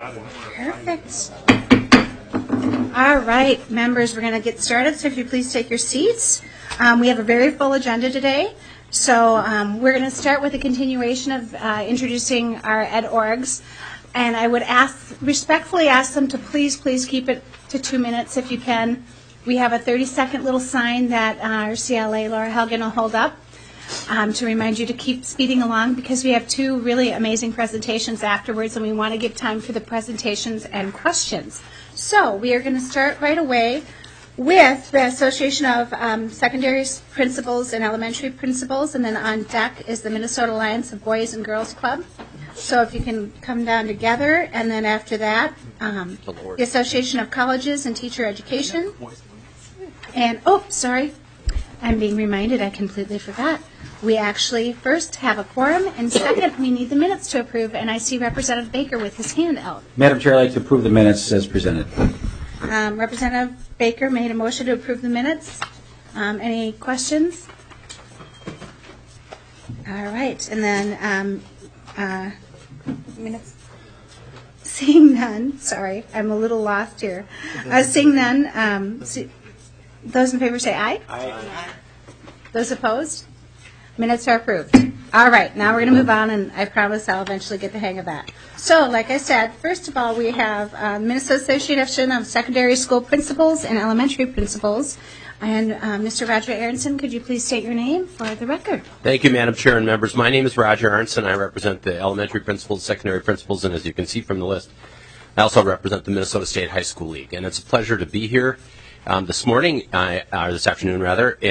Perfect. All right, members, we're going to get started. So if you please take your seats. We have a very full agenda today. So we're going to start with a continuation of introducing our ed orgs. And I would respectfully ask them to please keep it to 2 minutes if you can. We have a 30-second little sign that our CLA, Laura Helgen, will hold up to remind you to keep speeding along because we have 2 really amazing presentations afterwards, and we want to give time for the presentations and questions. So we are going to start right away with the Association of Secondary Principals and Elementary Principals, and then on deck is the Minnesota Alliance of Boys and Girls Club. So if you can come down together, and then after that, the Association of Colleges and Teacher Education. And, sorry, I'm being reminded I completely forgot. We actually first have a quorum, and second, we need the minutes to approve, and I see Representative Baker with his hand out. Madam Chair, I'd like to approve the minutes as presented. Representative Baker made a motion to approve the minutes. Any questions? All right, and then minutes. Seeing none, sorry, I'm a little lost here. Seeing none, those in favor say aye. Aye. Those opposed? Minutes are approved. All right, now we're going to move on, and I promise I'll eventually get the hang of that. So, like I said, first of all, we have Minnesota Association of Secondary School Principals and Elementary Principals. And Mr. Roger Aronson, could you please state your name for the record? Thank you, Madam Chair and members. My name is Roger Aronson. I represent the elementary principals, secondary principals, and as you can see from the list, I also represent the Minnesota State High School League. And it's a pleasure to be here this afternoon,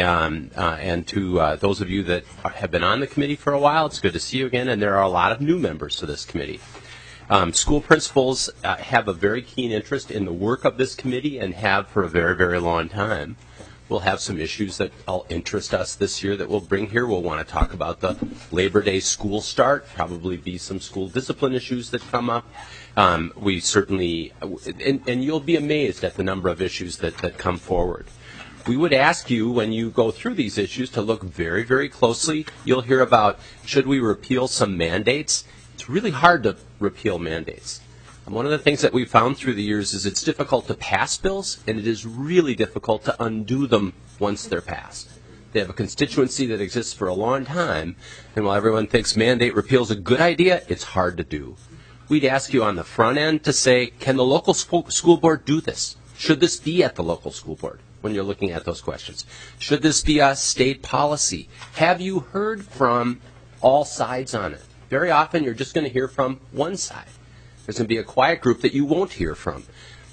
and to those of you that have been on the committee for a while, it's good to see you again, and there are a lot of new members to this committee. School principals have a very keen interest in the work of this committee and have for a very, very long time. We'll have some issues that will interest us this year that we'll bring here. We'll want to talk about the Labor Day school start, probably be some school discipline issues that come up. We certainly, and you'll be amazed at the number of issues that come forward. We would ask you, when you go through these issues, to look very, very closely. You'll hear about, should we repeal some mandates? It's really hard to repeal mandates. And one of the things that we've found through the years is it's difficult to pass bills, and it is really difficult to undo them once they're passed. They have a constituency that exists for a long time, and while everyone thinks mandate repeal is a good idea, it's hard to do. We'd ask you on the front end to say, can the local school board do this? Should this be at the local school board when you're looking at those questions? Should this be a state policy? Have you heard from all sides on it? Very often you're just going to hear from one side. There's going to be a quiet group that you won't hear from.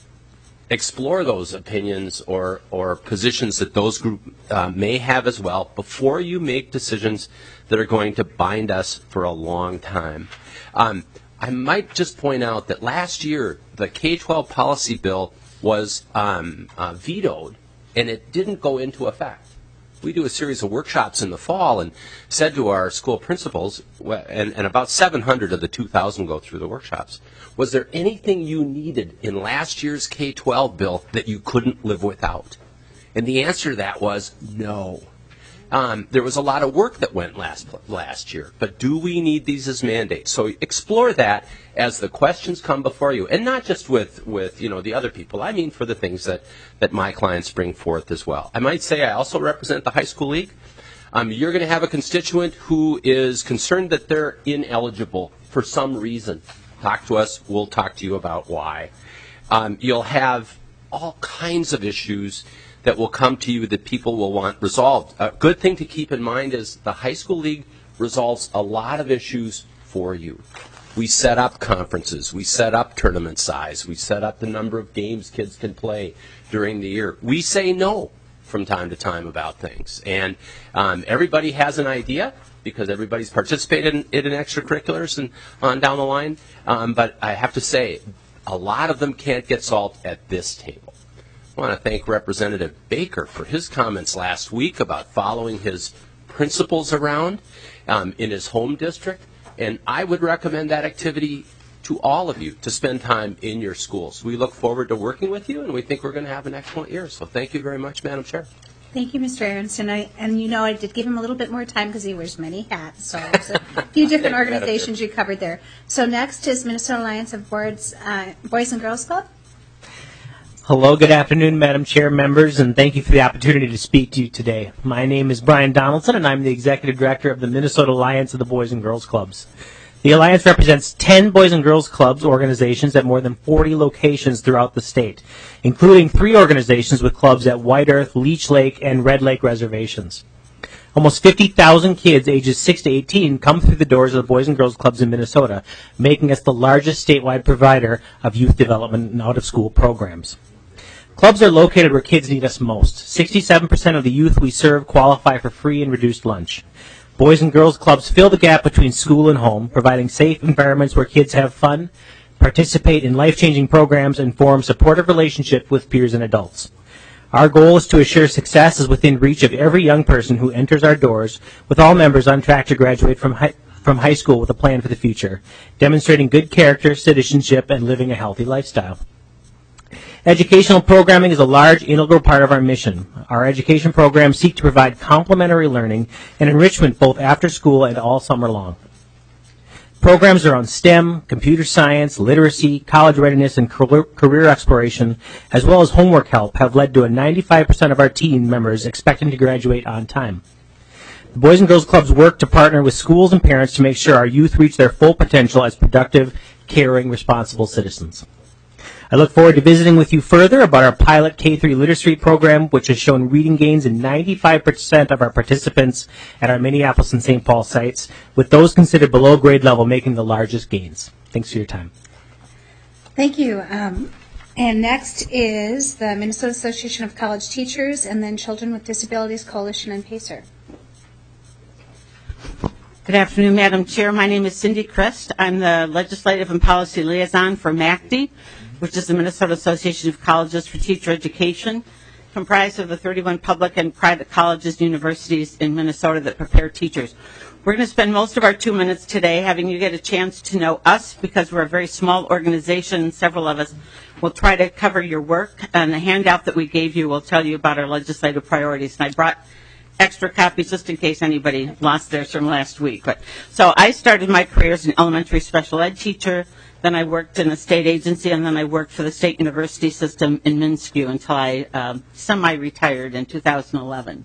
Explore those opinions or positions that those groups may have as well before you make decisions that are going to bind us for a long time. I might just point out that last year the K-12 policy bill was vetoed, and it didn't go into effect. We do a series of workshops in the fall and said to our school principals, and about 700 of the 2,000 go through the workshops, was there anything you needed in last year's K-12 bill that you couldn't live without? And the answer to that was no. There was a lot of work that went last year, but do we need these as mandates? So explore that as the questions come before you, and not just with the other people. I mean for the things that my clients bring forth as well. I might say I also represent the High School League. You're going to have a constituent who is concerned that they're ineligible for some reason. Talk to us. We'll talk to you about why. You'll have all kinds of issues that will come to you that people will want resolved. A good thing to keep in mind is the High School League resolves a lot of issues for you. We set up conferences. We set up tournament size. We set up the number of games kids can play during the year. We say no from time to time about things. And everybody has an idea because everybody's participated in extracurriculars and on down the line. But I have to say, a lot of them can't get solved at this table. I want to thank Representative Baker for his comments last week about following his principals around in his home district. And I would recommend that activity to all of you to spend time in your schools. We look forward to working with you, and we think we're going to have an excellent year. So thank you very much, Madam Chair. Thank you, Mr. Aronson. I did give him a little bit more time because he wears many hats, so there's a few different organizations you covered there. So next is Minnesota Alliance of Boys and Girls Club. Hello, good afternoon, Madam Chair, members, and thank you for the opportunity to speak to you today. My name is Brian Donaldson, and I'm the Executive Director of the Minnesota Alliance of the Boys and Girls Clubs. The Alliance represents 10 Boys and Girls Clubs organizations at more than 40 locations throughout the state, including 3 organizations with clubs at White Earth, Leech Lake, and Red Lake reservations. Almost 50,000 kids ages 6 to 18 come through the doors of the Boys and Girls Clubs in Minnesota, making us the largest statewide provider of youth development and out-of-school programs. Clubs are located where kids need us most. 67% of the youth we serve qualify for free and reduced lunch. Boys and Girls Clubs fill the gap between school and home, providing safe environments where kids have fun, participate in life-changing programs, and form supportive relationships with peers and adults. Our goal is to assure success is within reach of every young person who enters our doors, with all members on track to graduate from high school with a plan for the future, demonstrating good character, citizenship, and living a healthy lifestyle. Educational programming is a large, integral part of our mission. Our education programs seek to provide complementary learning and enrichment both after school and all summer long. Programs around STEM, computer science, literacy, college readiness, and career exploration, as well as homework help, have led to a 95% of our team members expecting to graduate on time. The Boys and Girls Clubs work to partner with schools and parents to make sure our youth reach their full potential as productive, caring, responsible citizens. I look forward to visiting with you further about our pilot K-3 literacy program, which has shown reading gains in 95% of our participants at our Minneapolis and St. Paul sites, with those considered below grade level making the largest gains. Thanks for your time. Thank you. And next is the Minnesota Association of College Teachers, and then Children with Disabilities Coalition and PACER. Good afternoon, Madam Chair. My name is Cindy Christ. I'm the Legislative and Policy Liaison for MACD, which is the Minnesota Association of Colleges for Teacher Education, comprised of the 31 public and private colleges and universities in Minnesota that prepare teachers. We're going to spend most of our 2 minutes today having you get a chance to know us because we're a very small organization. Several of us will try to cover your work, and the handout that we gave you will tell you about our legislative priorities. And I brought extra copies just in case anybody lost theirs from last week. So I started my career as an elementary special ed teacher. Then I worked in a state agency, and then I worked for the state university system in Minsk until I semi-retired in 2011.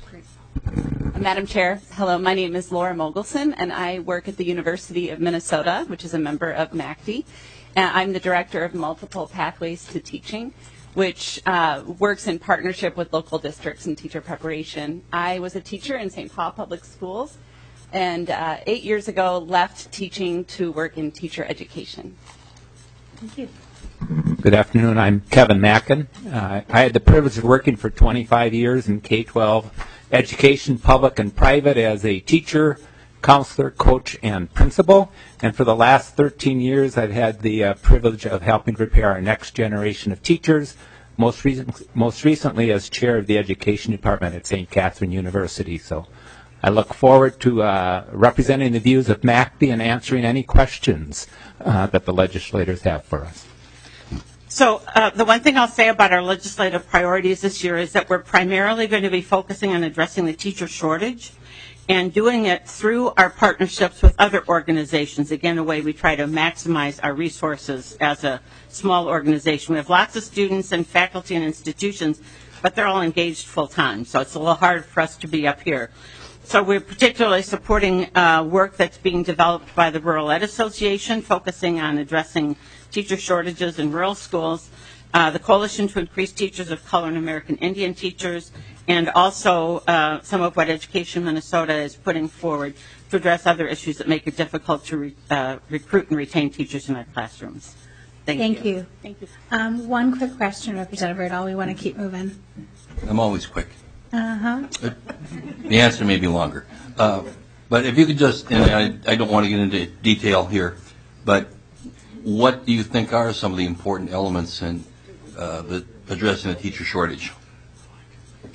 Madam Chair, hello, my name is Laura Mogelson, and I work at the University of Minnesota, which is a member of MACD. I'm the Director of Multiple Pathways to Teaching, which works in partnership with local districts in teacher preparation. I was a teacher in St. Paul Public Schools, and 8 years ago left teaching to work in teacher education. Thank you. Good afternoon. I'm Kevin Mackin. I had the privilege of working for 25 years in K-12 education, public and private, as a teacher, counselor, coach, and principal. And for the last 13 years, I've had the privilege of helping prepare our next generation of teachers, most recently as chair of the education department at St. Catherine University. So I look forward to representing the views of MACD and answering any questions that the legislators have for us. So the one thing I'll say about our legislative priorities this year is that we're primarily going to be focusing on addressing the teacher shortage and doing it through our partnerships with other organizations. Again, a way we try to maximize our resources as a small organization. We have lots of students and faculty and institutions, but they're all engaged full-time, so it's a little hard for us to be up here. So we're particularly supporting work that's being developed by the Rural Ed Association, focusing on addressing teacher shortages in rural schools, the Coalition to Increase Teachers of Color and American Indian Teachers, and also some of what Education Minnesota is putting forward to address other issues that make it difficult to recruit and retain teachers in our classrooms. Thank you. Thank you. One quick question, Representative Riddle. We want to keep moving. I'm always quick. Uh-huh. The answer may be longer. But if you could just, and I don't want to get into detail here, but what do you think are some of the important elements in addressing the teacher shortage?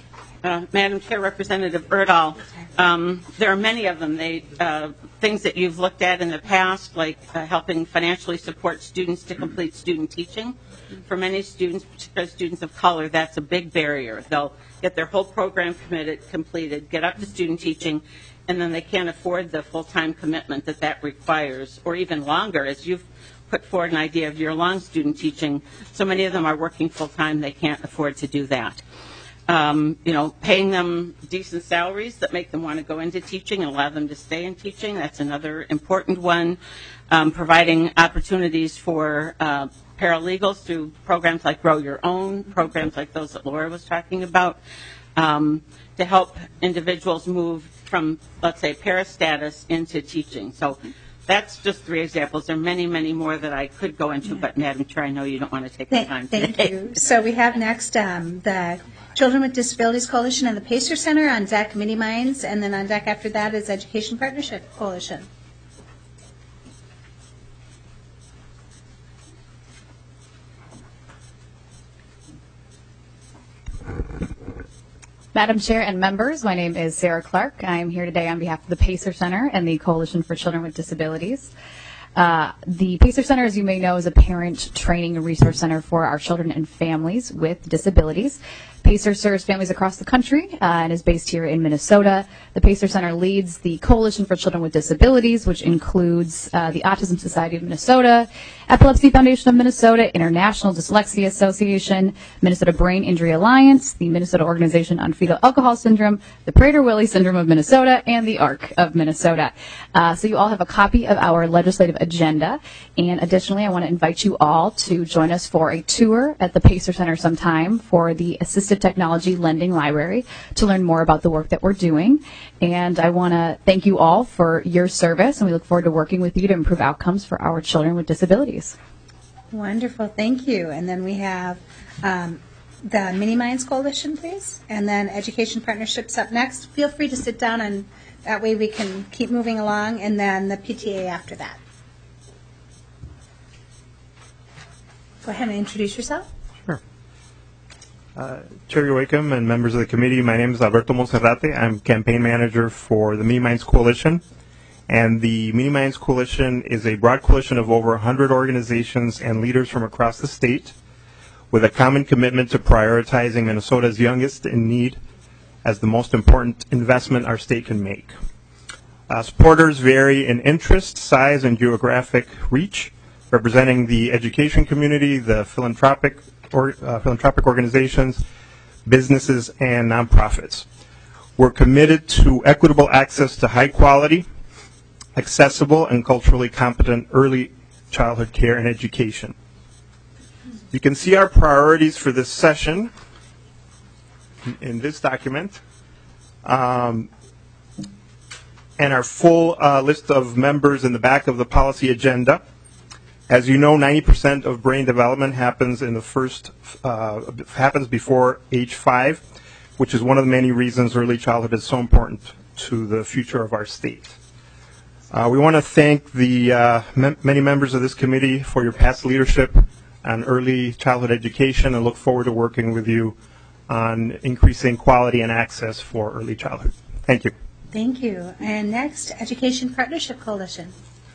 Madam Chair, Representative Erdahl, there are many of them. Things that you've looked at in the past, like helping financially support students to complete student teaching. For many students, particularly students of color, that's a big barrier. They'll get their whole program completed, get up to student teaching, and then they can't afford the full-time commitment that requires, or even longer, as you've put forward an idea of year-long student teaching. So many of them are working full-time, they can't afford to do that. Paying them decent salaries that make them want to go into teaching and allow them to stay in teaching, that's another important one. Providing opportunities for paralegals through programs like Grow Your Own, programs like those that Laura was talking about, to help individuals move from, let's say, para status into teaching. So that's just 3 examples. There are many, many more that I could go into, but Madam Chair, I know you don't want to take the time today. Thank you. So we have next the Children with Disabilities Coalition and the Pacer Center on deck, Mini Minds, and then on deck after that is Education Partnership Coalition. Madam Chair and members, my name is Sarah Clark. I am here today on behalf of the Pacer Center and the Coalition for Children with Disabilities. The Pacer Center, as you may know, is a parent training and resource center for our children and families with disabilities. Pacer serves families across the country and is based here in Minnesota. The Pacer Center leads the Coalition for Children with Disabilities, which includes the Autism Society of Minnesota, Epilepsy Foundation of Minnesota, International Dyslexia Association, Minnesota Brain Injury Alliance, the Minnesota Organization on Fetal Alcohol Syndrome, the Prader-Willi Syndrome of Minnesota, and the ARC of Minnesota. So you all have a copy of our legislative agenda. And additionally, I want to invite you all to join us for a tour at the Pacer Center sometime for the Assistive Technology Lending Library to learn more about the work that we're doing. And I want to thank you all for your service, and we look forward to working with you to improve outcomes for our children with disabilities. Wonderful, thank you. And then we have the Mini Minds Coalition, please, and then Education Partnerships up next. Feel free to sit down, and that way we can keep moving along, and then the PTA after that. Go ahead and introduce yourself. Sure. Chair Wakeham and members of the committee, my name is Alberto Monserrate. I'm campaign manager for the Mini Minds Coalition. And the Mini Minds Coalition is a broad coalition of over 100 organizations and leaders from across the state with a common commitment to prioritizing Minnesota's youngest in need as the most important investment our state can make. Supporters vary in interest, size, and geographic reach, representing the education community, the philanthropic organizations, businesses, and nonprofits. We're committed to equitable access to high quality, accessible, and culturally competent early childhood care and education. You can see our priorities for this session in this document, and our full list of members in the back of the policy agenda. As you know, 90% of brain development happens happens before age 5, which is one of the many reasons early childhood is so important to the future of our state. We want to thank the many members of this committee for your past leadership on early childhood education, and look forward to working with you on increasing quality and access for early childhood. Thank you. Thank you. And next, Education Partnership Coalition.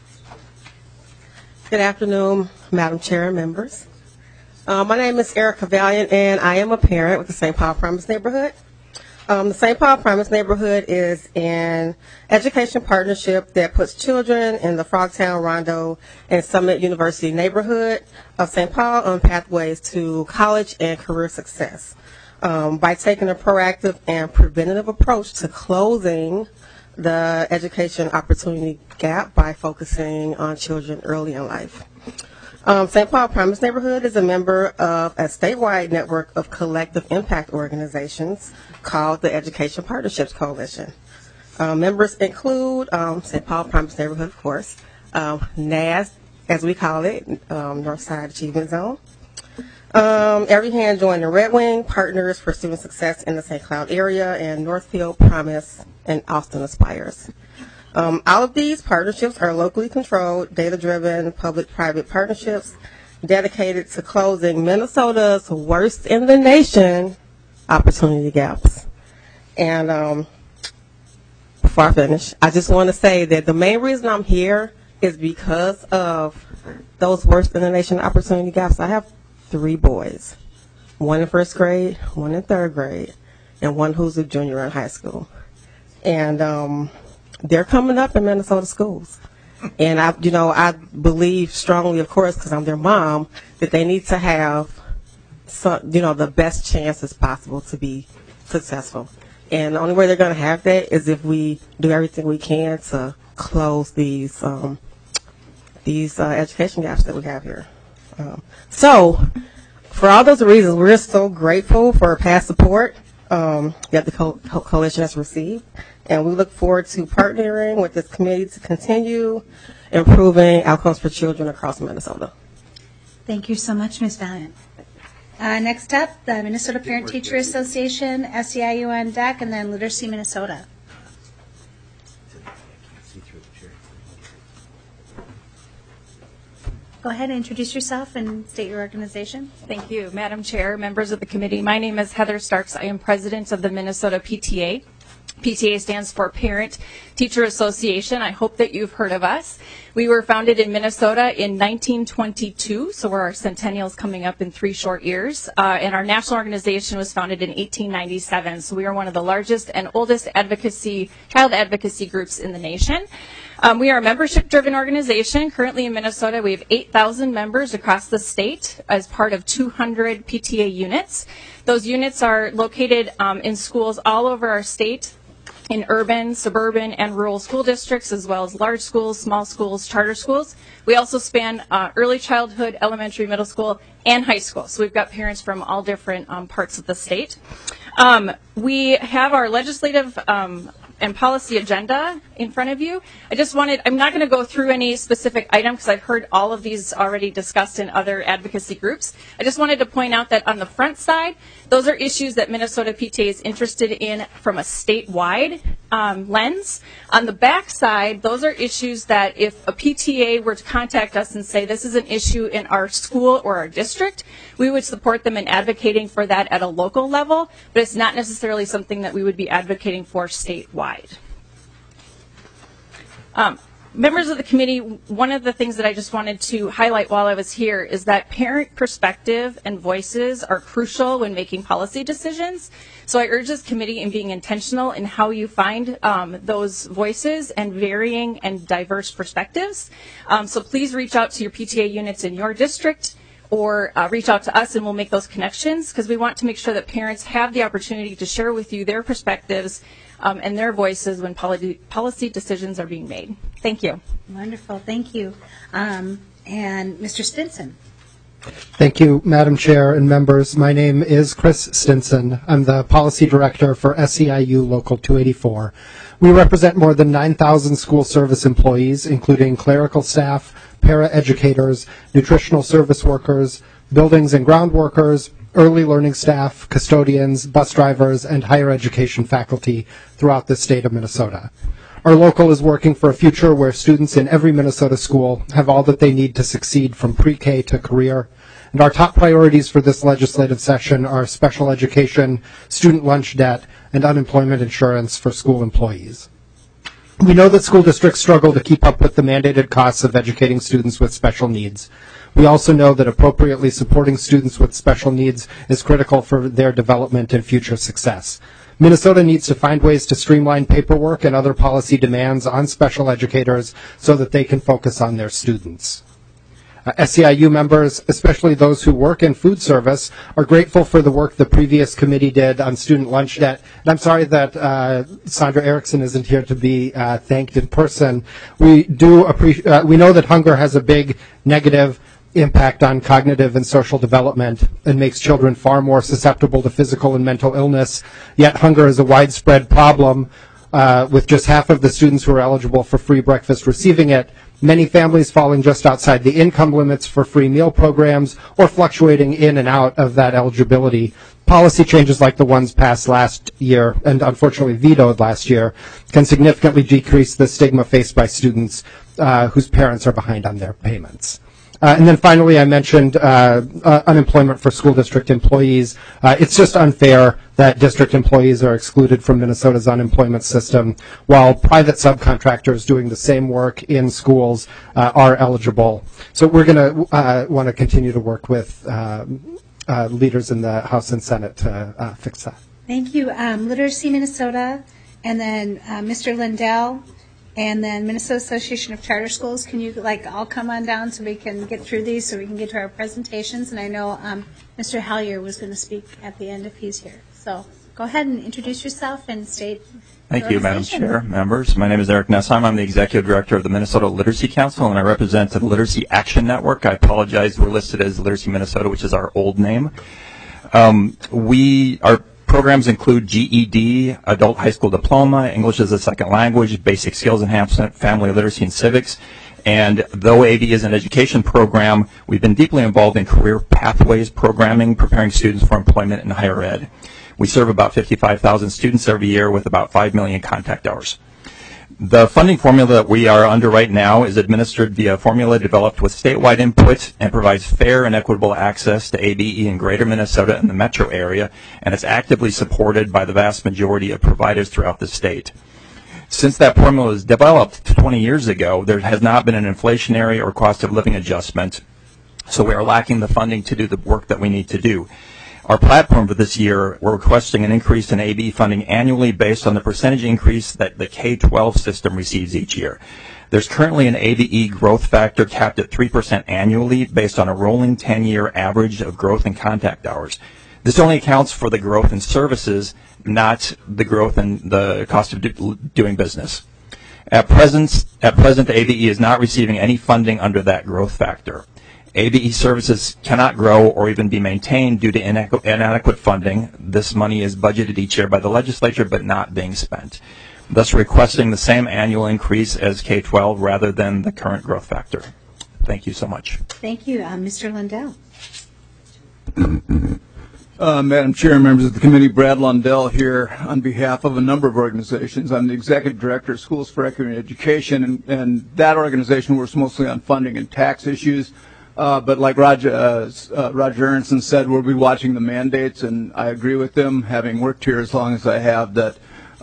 Good afternoon, Madam Chair and members. My name is Erica Valiant, and I am a parent with the St. Paul Promise neighborhood. The St. Paul Promise neighborhood is an education partnership that puts children in the Frogtown, Rondo, and Summit University neighborhood of St. Paul on pathways to college and career success by taking a proactive and preventative approach to closing the education opportunity gap by focusing on children early in life. St. Paul Promise Neighborhood is a member of a statewide network of collective impact organizations called the Education Partnerships Coalition. Members include St. Paul Promise Neighborhood, of course, NAS, as we call it, Northside Achievement Zone. Every Hand Joined in Red Wing, Partners for Student Success in the St. Cloud area, and Northfield Promise and Austin Aspires. All of these partnerships are locally controlled, data-driven, public-private partnerships dedicated to closing Minnesota's worst in the nation opportunity gaps. And before I finish, I just want to say that the main reason I'm here is because of those worst in the nation opportunity gaps. I have 3 boys, 1 in 1st grade, 1 in 3rd grade, and 1 who's a junior in high school. And they're coming up in Minnesota schools. And I believe strongly, of course, because I'm their mom, that they need to have the best chances possible to be successful. And the only way they're going to have that is if we do everything we can to close these education gaps that we have here. So, for all those reasons, we're so grateful for past support that the coalition has received, and we look forward to partnering with this committee to continue improving outcomes for children across Minnesota. Thank you so much, Ms. Valiant. Next up, the Minnesota Parent Teacher Association, SEIU on deck, and then Literacy Minnesota. Go ahead and introduce yourself and state your organization. Thank you, Madam Chair, members of the committee. My name is Heather Starks. I am president of the Minnesota PTA. PTA stands for Parent Teacher Association. I hope that you've heard of us. We were founded in Minnesota in 1922, so we're our centennials coming up in 3 short years. And our national organization was founded in 1897, so we are one of the largest and oldest child advocacy groups in the nation. We are a membership-driven organization. Currently in Minnesota, we have 8,000 members across the state as part of 200 PTA units. Those units are located in schools all over our state, in urban, suburban, and rural school districts, as well as large schools, small schools, charter schools. We also span early childhood, elementary, middle school, and high school. So we've got parents from all different parts of the state. We have our legislative and policy agenda in front of you. I'm not going to go through any specific item because I've heard all of these already discussed in other advocacy groups. I just wanted to point out that on the front side, those are issues that Minnesota PTA is interested in from a statewide lens. On the back side, those are issues that if a PTA were to contact us and say this is an issue in our school or our district, we would support them in advocating for that at a local level, but it's not necessarily something that we would be advocating for statewide. Members of the committee, one of the things that I just wanted to highlight while I was here is that parent perspective and voices are crucial when making policy decisions. So I urge this committee in being intentional in how you find those voices and varying and diverse perspectives. So please reach out to your PTA units in your district or reach out to us and we'll make those connections because we want to make sure that parents have the opportunity to share with you their perspectives and their voices when policy decisions are being made. Thank you. Wonderful. Thank you. And Mr. Stinson. Thank you, Madam Chair and members. My name is Chris Stinson. I'm the Policy Director for SEIU Local 284. We represent more than 9,000 school service employees, including clerical staff, para-educators, nutritional service workers, buildings and ground workers, early learning staff, custodians, bus drivers, and higher education faculty throughout the state of Minnesota. Our local is working for a future where students in every Minnesota school have all that they need to succeed from pre-K to career. And our top priorities for this legislative session are special education, student lunch debt, and unemployment insurance for school employees. We know that school districts struggle to keep up with the mandated costs of educating students with special needs. We also know that appropriately supporting students with special needs is critical for their development and future success. Minnesota needs to find ways to streamline paperwork and other policy demands on special educators so that they can focus on their students. SEIU members, especially those who work in food service, are grateful for the work the previous committee did on student lunch debt. And I'm sorry that Sandra Erickson isn't here to be thanked in person. We know that hunger has a big negative impact on cognitive and social development and makes children far more susceptible to physical and mental illness. Yet hunger is a widespread problem with just half of the students who are eligible for free breakfast receiving it. Many families falling just outside the income limits for free meal programs or fluctuating in and out of that eligibility. Policy changes like the ones passed last year and unfortunately vetoed last year can significantly decrease the stigma faced by students whose parents are behind on their payments. And then finally, I mentioned unemployment for school district employees. It's just unfair that district employees are excluded from Minnesota's unemployment system, while private subcontractors doing the same work in schools are eligible. So we're going to want to continue to work with leaders in the House and Senate to fix that. Thank you. Literacy Minnesota, and then Mr. Lindell, and then Minnesota Association of Charter Schools. Can you all come on down so we can get through these so we can get to our presentations? And I know Mr. Hallier was going to speak at the end if he's here. So go ahead and introduce yourself and state. Thank you, Madam Chair, members. My name is Eric Nessheim. I'm the Executive Director of the Minnesota Literacy Council, and I represent the Literacy Action Network. I apologize, we're listed as Literacy Minnesota, which is our old name. Our programs include GED, Adult High School Diploma, English as a Second Language, Basic Skills Enhancement, Family Literacy, and Civics. And though AV is an education program, we've been deeply involved in career pathways programming, preparing students for employment in higher ed. We serve about 55,000 students every year with about 5 million contact hours. The funding formula that we are under right now is administered via a formula developed with statewide input and provides fair and equitable access to ABE in greater Minnesota and the metro area, and it's actively supported by the vast majority of providers throughout the state. Since that formula was developed 20 years ago, there has not been an inflationary or cost of living adjustment, so we are lacking the funding to do the work that we need to do. Our platform for this year, we're requesting an increase in ABE funding annually based on the percentage increase that the K-12 system receives each year. There's currently an ABE growth factor capped at 3% annually based on a rolling 10-year average of growth in contact hours. This only accounts for the growth in services, not the growth in the cost of doing business. At present, ABE is not receiving any funding under that growth factor. ABE services cannot grow or even be maintained due to inadequate funding. This money is budgeted each year by the legislature but not being spent, thus requesting the same annual increase as K-12 rather than the current growth factor. Thank you so much. Thank you. Mr. Lindell. Madam Chair and members of the committee, Brad Lundell here on behalf of a number of organizations. I'm the Executive Director of Schools for Equity and Education, and that organization works mostly on funding and tax issues. But like Roger Aronson said, we'll be watching the mandates, and I agree with him, having worked here as long as I have, that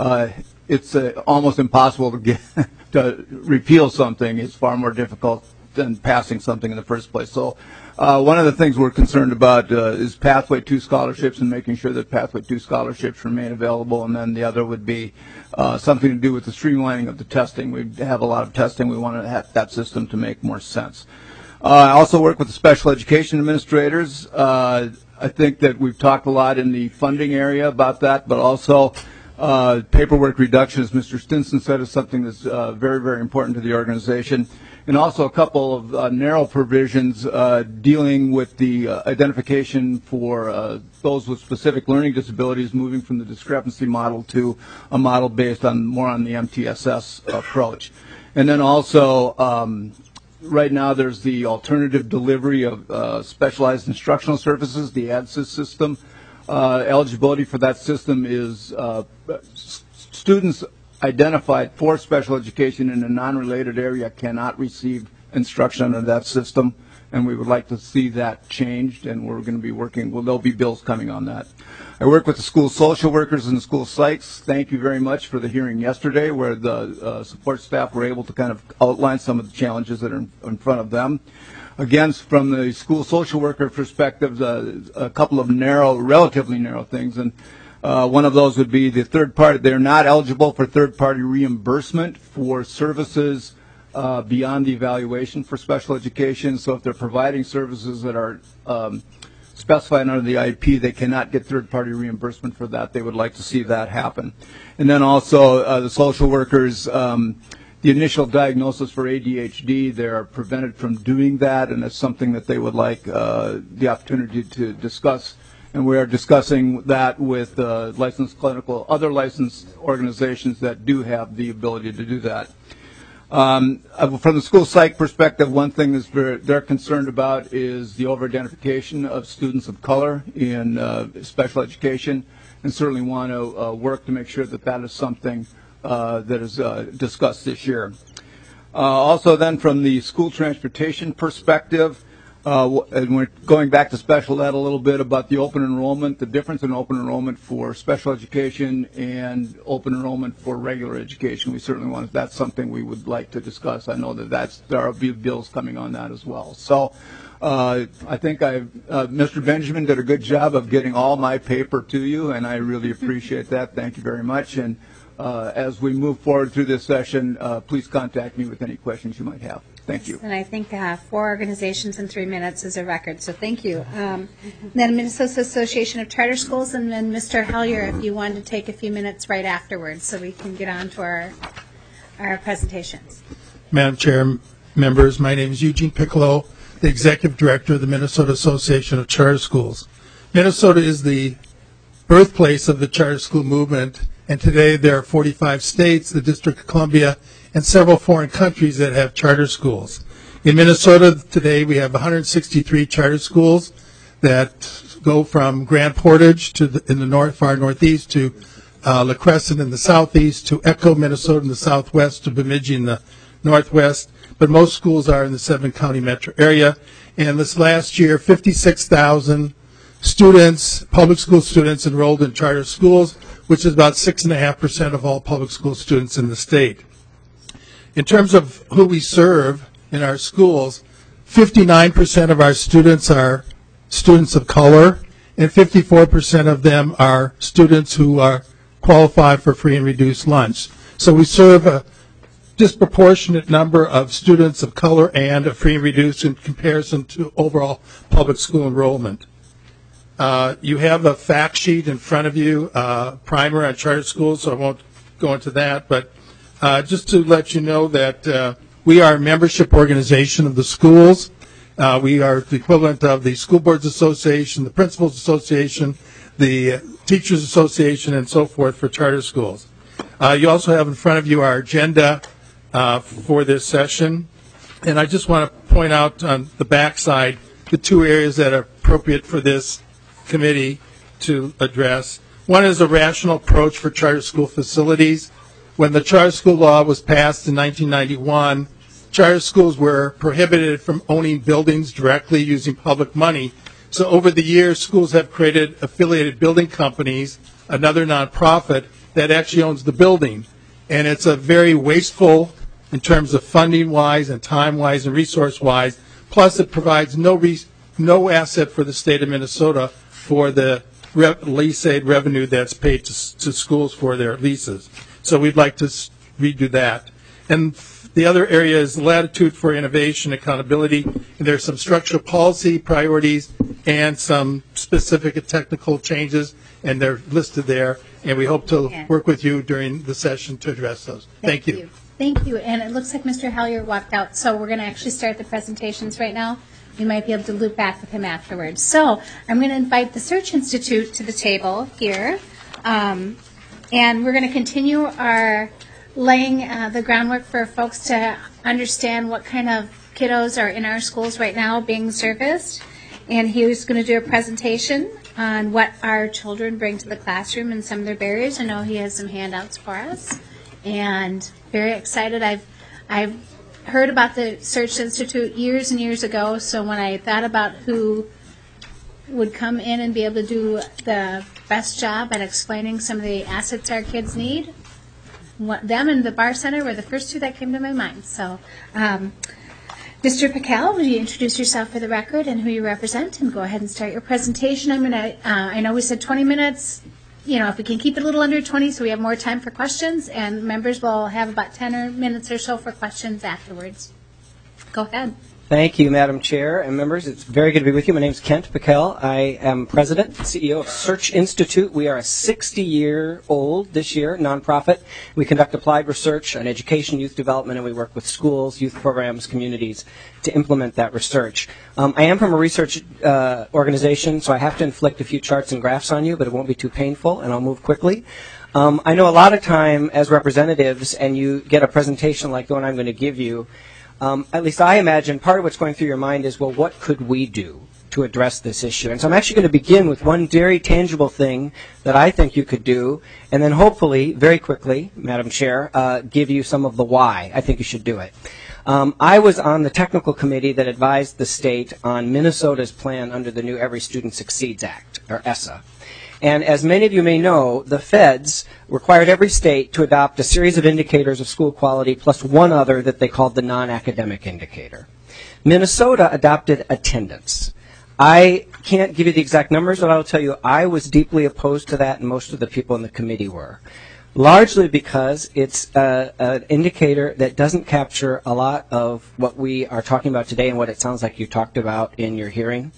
it's almost impossible to repeal something. It's far more difficult than passing something in the first place. So one of the things we're concerned about is Pathway 2 scholarships and making sure that Pathway 2 scholarships remain available, and then the other would be something to do with the streamlining of the testing. We have a lot of testing. We want to have that system to make more sense. I also work with the special education administrators. I think that we've talked a lot in the funding area about that, but also paperwork reduction, as Mr. Stinson said, is something that's very, very important to the organization. And also a couple of narrow provisions dealing with the identification for those with specific learning disabilities, moving from the discrepancy model to a model based on more on the MTSS approach. And then also right now, there's the alternative delivery of specialized instructional services, the ADSYS system. Eligibility for that system is students identified for special education in a non-related area cannot receive instruction under that system, and we would like to see that changed, and we're going to be working, well, there'll be bills coming on that. I work with the school social workers and the school psychs. Thank you very much for the hearing yesterday where the support staff were able to kind of outline some of the challenges that are in front of them. Again, from the school social worker perspective, a couple of relatively narrow things, and one of those would be the third party. They're not eligible for third-party reimbursement for services beyond the evaluation for special education. So if they're providing services that are specified under the IEP, they cannot get third-party reimbursement for that. They would like to see that happen. And then also the social workers, the initial diagnosis for ADHD, they're prevented from doing that, and it's something that they would like the opportunity to discuss. And we are discussing that with other licensed organizations that do have the ability to do that. From the school psych perspective, one thing that they're concerned about is the over-identification of students of color in special education, and certainly want to work to make sure that that is something that is discussed this year. Also then from the school transportation perspective, And we're going back to special ed a little bit about the open enrollment, the difference in open enrollment for special education and open enrollment for regular education. We certainly want, that's something we would like to discuss. I know that there are bills coming on that as well. So I think Mr. Benjamin did a good job of getting all my paper to you, and I really appreciate that. Thank you very much. And as we move forward through this session, please contact me with any questions you might have. Thank you. And I think 4 organizations in 3 minutes is a record, so thank you. Then Minnesota Association of Charter Schools, and then Mr. Hellier, if you wanted to take a few minutes right afterwards so we can get on to our presentations. Madam Chair, members, my name is Eugene Piccolo, the Executive Director of the Minnesota Association of Charter Schools. Minnesota is the birthplace of the charter school movement, and today there are 45 states, the District of Columbia, and several foreign countries that have charter schools. In Minnesota today we have 163 charter schools that go from Grand Portage in the far northeast to La Crescent in the southeast, to Echo, Minnesota in the southwest, to Bemidji in the northwest. But most schools are in the 7-county metro area. And this last year, 56,000 students, public school students, enrolled in charter schools, which is about 6.5% of all public school students in the state. In terms of who we serve in our schools, 59% of our students are students of color, and 54% of them are students who are qualified for free and reduced lunch. So we serve a disproportionate number of students of color and of free and reduced in comparison to overall public school enrollment. You have a fact sheet in front of you, primer on charter schools, so I won't go into that, but just to let you know that we are a membership organization of the schools. We are the equivalent of the School Boards Association, the Principals Association, the Teachers Association, and so forth for charter schools. You also have in front of you our agenda for this session. And I just want to point out on the back side the 2 areas that are appropriate for this committee to address. One is a rational approach for charter school facilities. When the charter school law was passed in 1991, charter schools were prohibited from owning buildings directly using public money. So over the years, schools have created affiliated building companies, another nonprofit, that actually owns the building. And it's a very wasteful in terms of funding-wise and time-wise and resource-wise. Plus, it provides no asset for the state of Minnesota for the lease aid revenue that's paid to schools for their leases. So we'd like to redo that. And the other area is latitude for innovation, accountability. And there's some structural policy priorities and some specific and technical changes, and they're listed there. And we hope to work with you during the session to address those. Thank you. Thank you. And it looks like Mr. Hellier walked out, so we're going to actually start the presentations right now. We might be able to loop back with him afterwards. So I'm going to invite the Search Institute to the table here. And we're going to continue our laying the groundwork for folks to understand what kind of kiddos are in our schools right now being serviced. And he was going to do a presentation on what our children bring to the classroom and some of their barriers. I know he has some handouts for us. And very excited. I've heard about the Search Institute years and years ago, so when I thought about who would come in and be able to do the best job at explaining some of the assets our kids need, them and the Bar Center were the first 2 that came to my mind. So, Mr. Pickell, would you introduce yourself for the record and who you represent, and go ahead and start your presentation. I'm going to, I know we said 20 minutes. You know, if we can keep it a little under 20 so we have more time for questions, and members will have about 10 minutes or so for questions afterwards. Go ahead. Thank you, Madam Chair and members. It's very good to be with you. My name is Kent Pickell. I am President and CEO of Search Institute. We are a 60-year-old this year nonprofit. We conduct applied research on education, youth development, and we work with schools, youth programs, communities to implement that research. I am from a research organization, so I have to inflict a few charts and graphs on you, but it won't be too painful, and I'll move quickly. I know a lot of time as representatives, and you get a presentation like the one I'm going to give you, at least I imagine part of what's going through your mind is, well, what could we do to address this issue? And so I'm actually going to begin with one very tangible thing that I think you could do, and then hopefully, very quickly, Madam Chair, give you some of the why I think you should do it. I was on the technical committee that advised the state on Minnesota's plan under the new Every Student Succeeds Act, or ESSA. And as many of you may know, the feds required every state to adopt a series of indicators of school quality plus one other that they called the non-academic indicator. Minnesota adopted attendance. I can't give you the exact numbers, but I will tell you I was deeply opposed to that, and most of the people in the committee were. Largely because it's an indicator that doesn't capture a lot of what we are talking about today and what it sounds like you talked about in your hearing.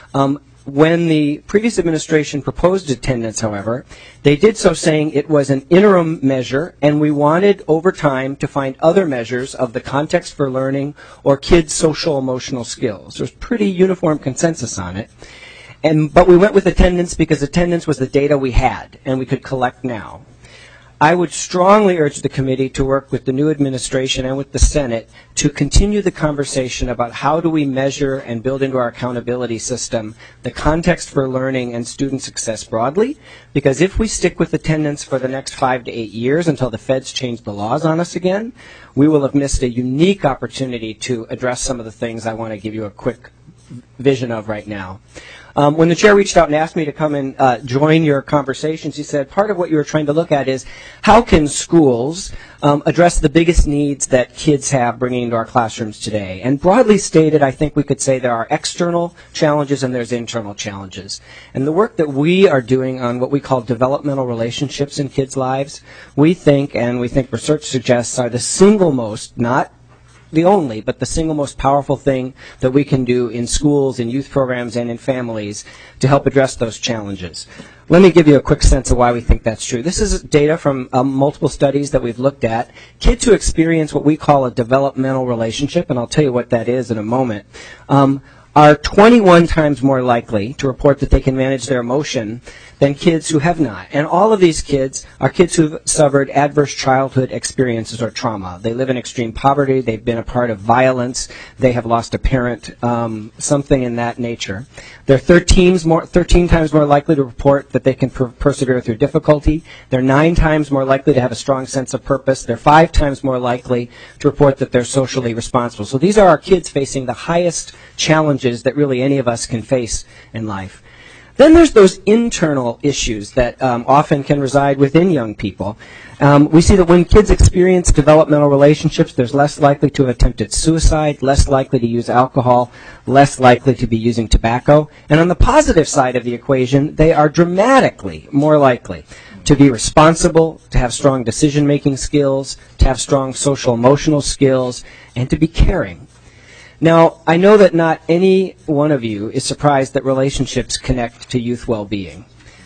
When the previous administration proposed attendance, however, they did so saying it was an interim measure, and we wanted over time to find other measures of the context for learning or kids' social emotional skills. There's pretty uniform consensus on it. But we went with attendance because attendance was the data we had and we could collect now. I would strongly urge the committee to work with the new administration and with the Senate to continue the conversation about how do we measure and build into our accountability system the context for learning and student success broadly, because if we stick with attendance for the next 5 to 8 years until the feds change the laws on us again, we will have missed a unique opportunity to address some of the things I want to give you a quick vision of right now. When the chair reached out and asked me to come and join your conversations, he said part of what you were trying to look at is how can schools address the biggest needs that kids have bringing into our classrooms today. And broadly stated, I think we could say there are external challenges and there's internal challenges. And the work that we are doing on what we call developmental relationships in kids' lives, we think, and we think research suggests, are the single most, not the only, but the single most powerful thing that we can do in schools, in youth programs, and in families to help address those challenges. Let me give you a quick sense of why we think that's true. This is data from multiple studies that we've looked at. Kids who experience what we call a developmental relationship, and I'll tell you what that is in a moment, are 21 times more likely to report that they can manage their emotion than kids who have not. And all of these kids are kids who've suffered adverse childhood experiences or trauma. They live in extreme poverty. They've been a part of violence. They have lost a parent, something in that nature. They're 13 times more likely to report that they can persevere through difficulty. They're 9 times more likely to have a strong sense of purpose. They're 5 times more likely to report that they're socially responsible. So these are our kids facing the highest challenges that really any of us can face in life. Then there's those internal issues that often can reside within young people. We see that when kids experience developmental relationships, they're less likely to have attempted suicide, less likely to use alcohol, less likely to be using tobacco. And on the positive side of the equation, they are dramatically more likely to be responsible, to have strong decision-making skills, to have strong social-emotional skills, and to be caring. Now, I know that not any one of you is surprised that relationships connect to youth well-being.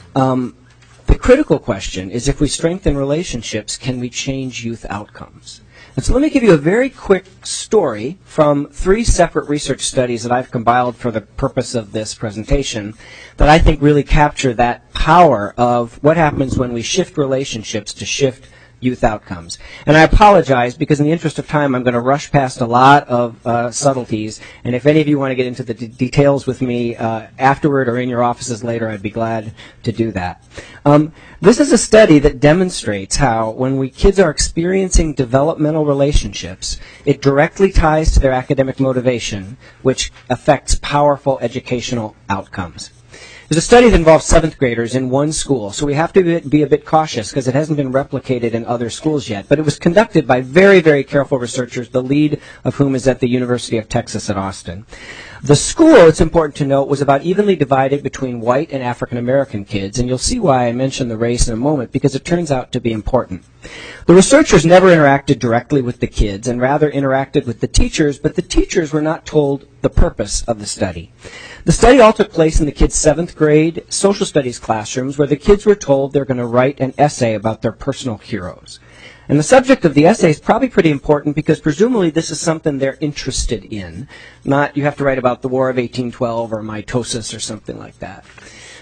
The critical question is, if we strengthen relationships, can we change youth outcomes? And so let me give you a very quick story from 3 separate research studies that I've compiled for the purpose of this presentation that I think really capture that power of what happens when we shift relationships to shift youth outcomes. And I apologize because in the interest of time I'm going to rush past a lot of subtleties, and if any of you want to get into the details with me afterward or in your offices later, I'd be glad to do that. This is a study that demonstrates how when kids are experiencing developmental relationships, it directly ties to their academic motivation, which affects powerful educational outcomes. There's a study that involves 7th graders in one school, so we have to be a bit cautious because it hasn't been replicated in other schools yet. But it was conducted by very, very careful researchers, the lead of whom is at the University of Texas at Austin. The school, it's important to note, was about evenly divided between white and African American kids, and you'll see why I mention the race in a moment, because it turns out to be important. The researchers never interacted directly with the kids and rather interacted with the teachers, but the teachers were not told the purpose of the study. The study all took place in the kids' 7th grade social studies classrooms, where the kids were told they're going to write an essay about their personal heroes. And the subject of the essay is probably pretty important because presumably this is something they're interested in, not you have to write about the War of 1812 or mitosis or something like that.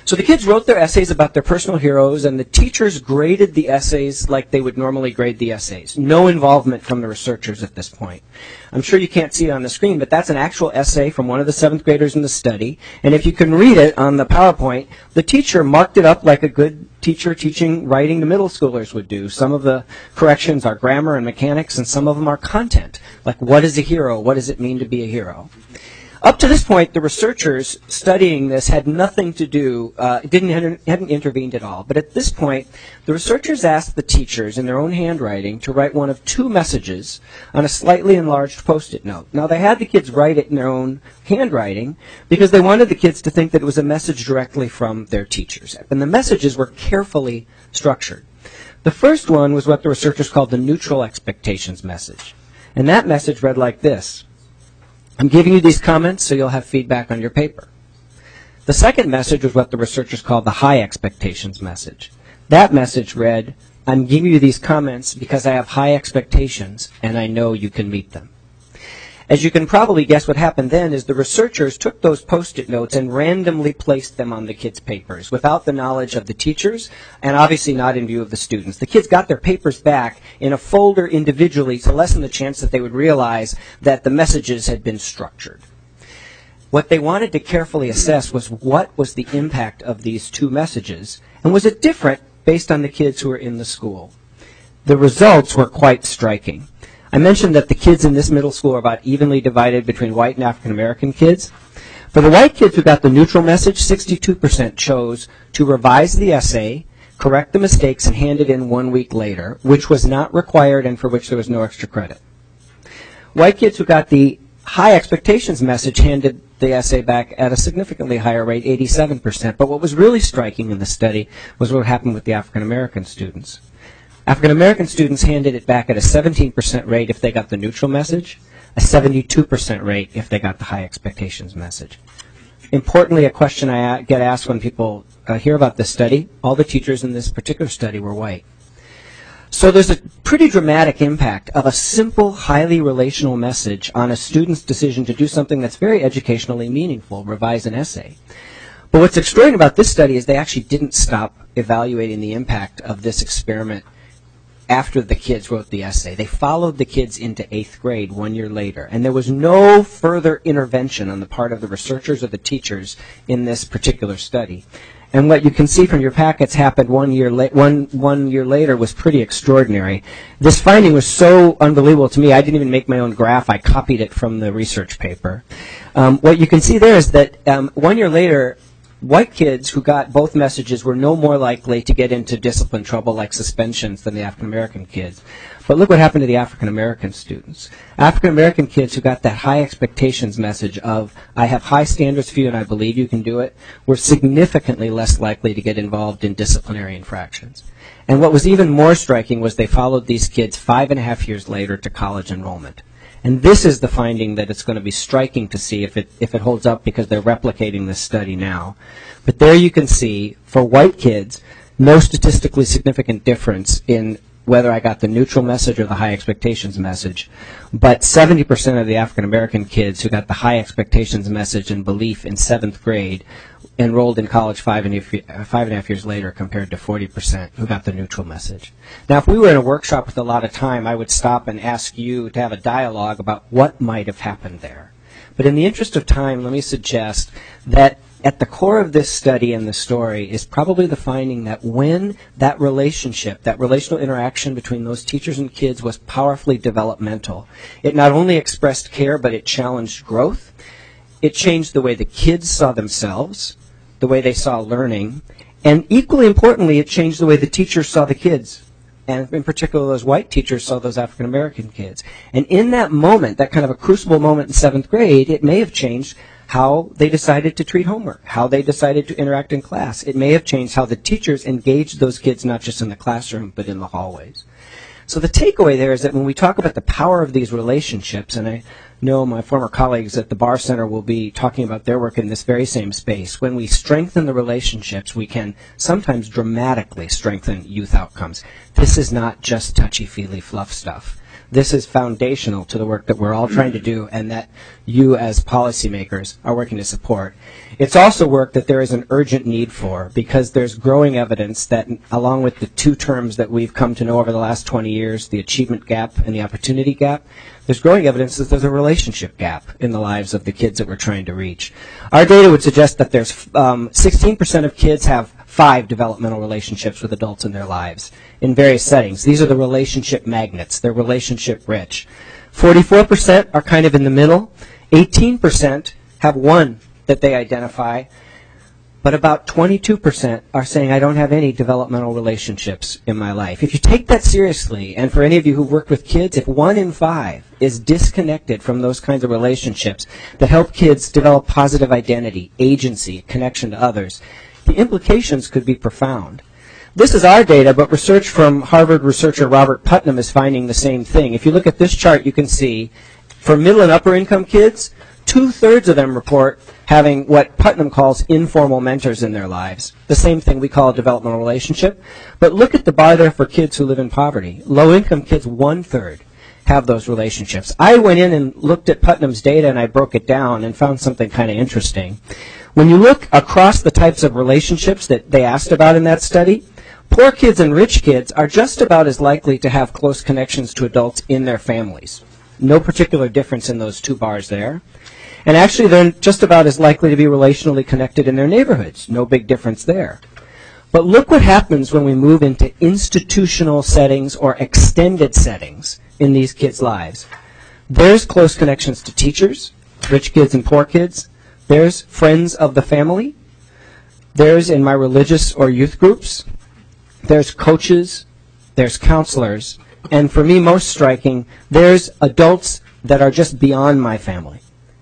So the kids wrote their essays about their personal heroes, and the teachers graded the essays like they would normally grade the essays. No involvement from the researchers at this point. I'm sure you can't see it on the screen, but that's an actual essay from one of the 7th graders in the study. And if you can read it on the PowerPoint, the teacher marked it up like a good teacher teaching writing to middle schoolers would do. Some of the corrections are grammar and mechanics, and some of them are content, like what is a hero? What does it mean to be a hero? Up to this point, the researchers studying this had nothing to do, hadn't intervened at all. But at this point, the researchers asked the teachers in their own handwriting to write one of 2 messages on a slightly enlarged Post-it note. Now, they had the kids write it in their own handwriting because they wanted the kids to think that it was a message directly from their teachers. And the messages were carefully structured. The first one was what the researchers called the neutral expectations message. And that message read like this: I'm giving you these comments so you'll have feedback on your paper. The second message was what the researchers called the high expectations message. That message read, I'm giving you these comments because I have high expectations and I know you can meet them. As you can probably guess, what happened then is the researchers took those Post-it notes and randomly placed them on the kids' papers without the knowledge of the teachers and obviously not in view of the students. The kids got their papers back in a folder individually to lessen the chance that they would realize that the messages had been structured. What they wanted to carefully assess was what was the impact of these 2 messages, and was it different based on the kids who were in the school. The results were quite striking. I mentioned that the kids in this middle school are about evenly divided between white and African American kids. For the white kids who got the neutral message, 62% chose to revise the essay, correct the mistakes, and hand it in 1 week later, which was not required and for which there was no extra credit. White kids who got the high expectations message handed the essay back at a significantly higher rate, 87%. But what was really striking in the study was what happened with the African American students. African American students handed it back at a 17% rate if they got the neutral message, a 72% rate if they got the high expectations message. Importantly, a question I get asked when people hear about this study, all the teachers in this particular study were white. So there's a pretty dramatic impact of a simple, highly relational message on a student's decision to do something that's very educationally meaningful, revise an essay. But what's extraordinary about this study is they actually didn't stop evaluating the impact of this experiment after the kids wrote the essay. They followed the kids into 8th grade 1 year later, and there was no further intervention on the part of the researchers or the teachers in this particular study. And what you can see from your packets happened 1 year later was pretty extraordinary. This finding was so unbelievable to me, I didn't even make my own graph. I copied it from the research paper. What you can see there is that 1 year later, white kids who got both messages were no more likely to get into discipline trouble like suspensions than the African American kids. But look what happened to the African American students. African American kids who got that high expectations message of, I have high standards for you and I believe you can do it, were significantly less likely to get involved in disciplinary infractions. And what was even more striking was they followed these kids 5.5 years later to college enrollment. And this is the finding that it's going to be striking to see if it holds up, because they're replicating this study now. But there you can see, for white kids, no statistically significant difference in whether I got the neutral message or the high expectations message. But 70% of the African American kids who got the high expectations message and belief in 7th grade enrolled in college 5.5 years later, compared to 40% who got the neutral message. Now, if we were in a workshop with a lot of time, I would stop and ask you to have a dialogue about what might have happened there. But in the interest of time, let me suggest that at the core of this study and the story is probably the finding that when that relationship, that relational interaction between those teachers and kids was powerfully developmental, it not only expressed care, but it challenged growth. It changed the way the kids saw themselves, the way they saw learning, and equally importantly, it changed the way the teachers saw the kids. And in particular, those white teachers saw those African American kids. And in that moment, that kind of a crucible moment in 7th grade, it may have changed how they decided to treat homework, how they decided to interact in class. It may have changed how the teachers engaged those kids, not just in the classroom, but in the hallways. So the takeaway there is that when we talk about the power of these relationships, and I know my former colleagues at the Barr Center will be talking about their work in this very same space, when we strengthen the relationships, we can sometimes dramatically strengthen youth outcomes. This is not just touchy-feely fluff stuff. this is foundational to the work that we're all trying to do and that you as policymakers are working to support. It's also work that there is an urgent need for because there's growing evidence that along with the two terms that we've come to know over the last 20 years, the achievement gap and the opportunity gap, there's growing evidence that there's a relationship gap in the lives of the kids that we're trying to reach. Our data would suggest that there's 16% of kids have 5 developmental relationships with adults in their lives in various settings. These are the relationship magnets. They're relationship rich. 44% are kind of in the middle. 18% have one that they identify. But about 22% are saying, I don't have any developmental relationships in my life. If you take that seriously, and for any of you who've worked with kids, if 1 in 5 is disconnected from those kinds of relationships that help kids develop positive identity, agency, connection to others, the implications could be profound. This is our data, but research from Harvard researcher Robert Putnam is finding the same thing. If you look at this chart, you can see for middle and upper income kids, 2/3 of them report having what Putnam calls informal mentors in their lives. The same thing we call a developmental relationship. But look at the bar there for kids who live in poverty. Low-income kids, 1/3 have those relationships. I went in and looked at Putnam's data and I broke it down and found something kind of interesting. When you look across the types of relationships that they asked about in that study, poor kids and rich kids are just about as likely to have close connections to adults in their families. No particular difference in those two bars there. And actually, they're just about as likely to be relationally connected in their neighborhoods. No big difference there. But look what happens when we move into institutional settings or extended settings in these kids' lives. There's close connections to teachers, rich kids and poor kids. There's friends of the family. There's in my religious or youth groups. There's coaches. There's counselors. And for me, most striking, there's adults that are just beyond my family.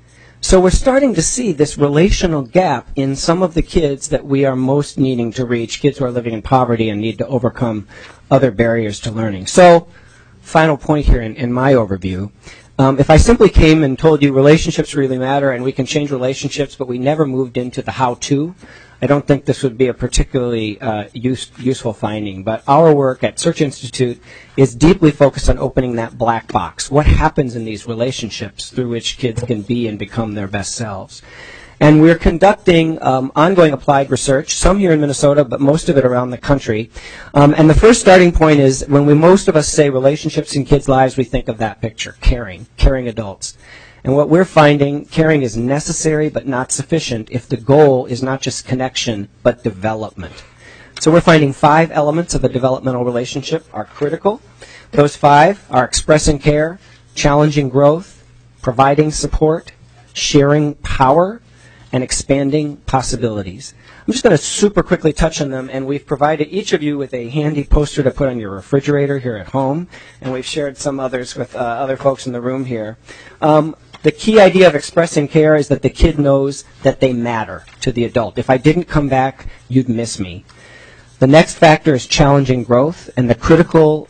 So we're starting to see this relational gap in some of the kids that we are most needing to reach, kids who are living in poverty and need to overcome other barriers to learning. So, final point here in my overview. If I simply came and told you relationships really matter and we can change relationships, but we never moved into the how-to, I don't think this would be a particularly useful finding. But our work at Search Institute is deeply focused on opening that black box. What happens in these relationships through which kids can be and become their best selves? And we're conducting ongoing applied research, some here in Minnesota, but most of it around the country. And the first starting point is when most of us say relationships in kids' lives, we think of that picture, caring adults. And what we're finding, caring is necessary but not sufficient if the goal is not just connection but development. So we're finding 5 elements of a developmental relationship are critical. Those 5 are expressing care, challenging growth, providing support, sharing power, and expanding possibilities. I'm just going to super quickly touch on them, and we've provided each of you with a handy poster to put on your refrigerator here at home, and we've shared some others with other folks in the room here. The key idea of expressing care is that the kid knows that they matter to the adult. If I didn't come back, you'd miss me. The next factor is challenging growth, and the critical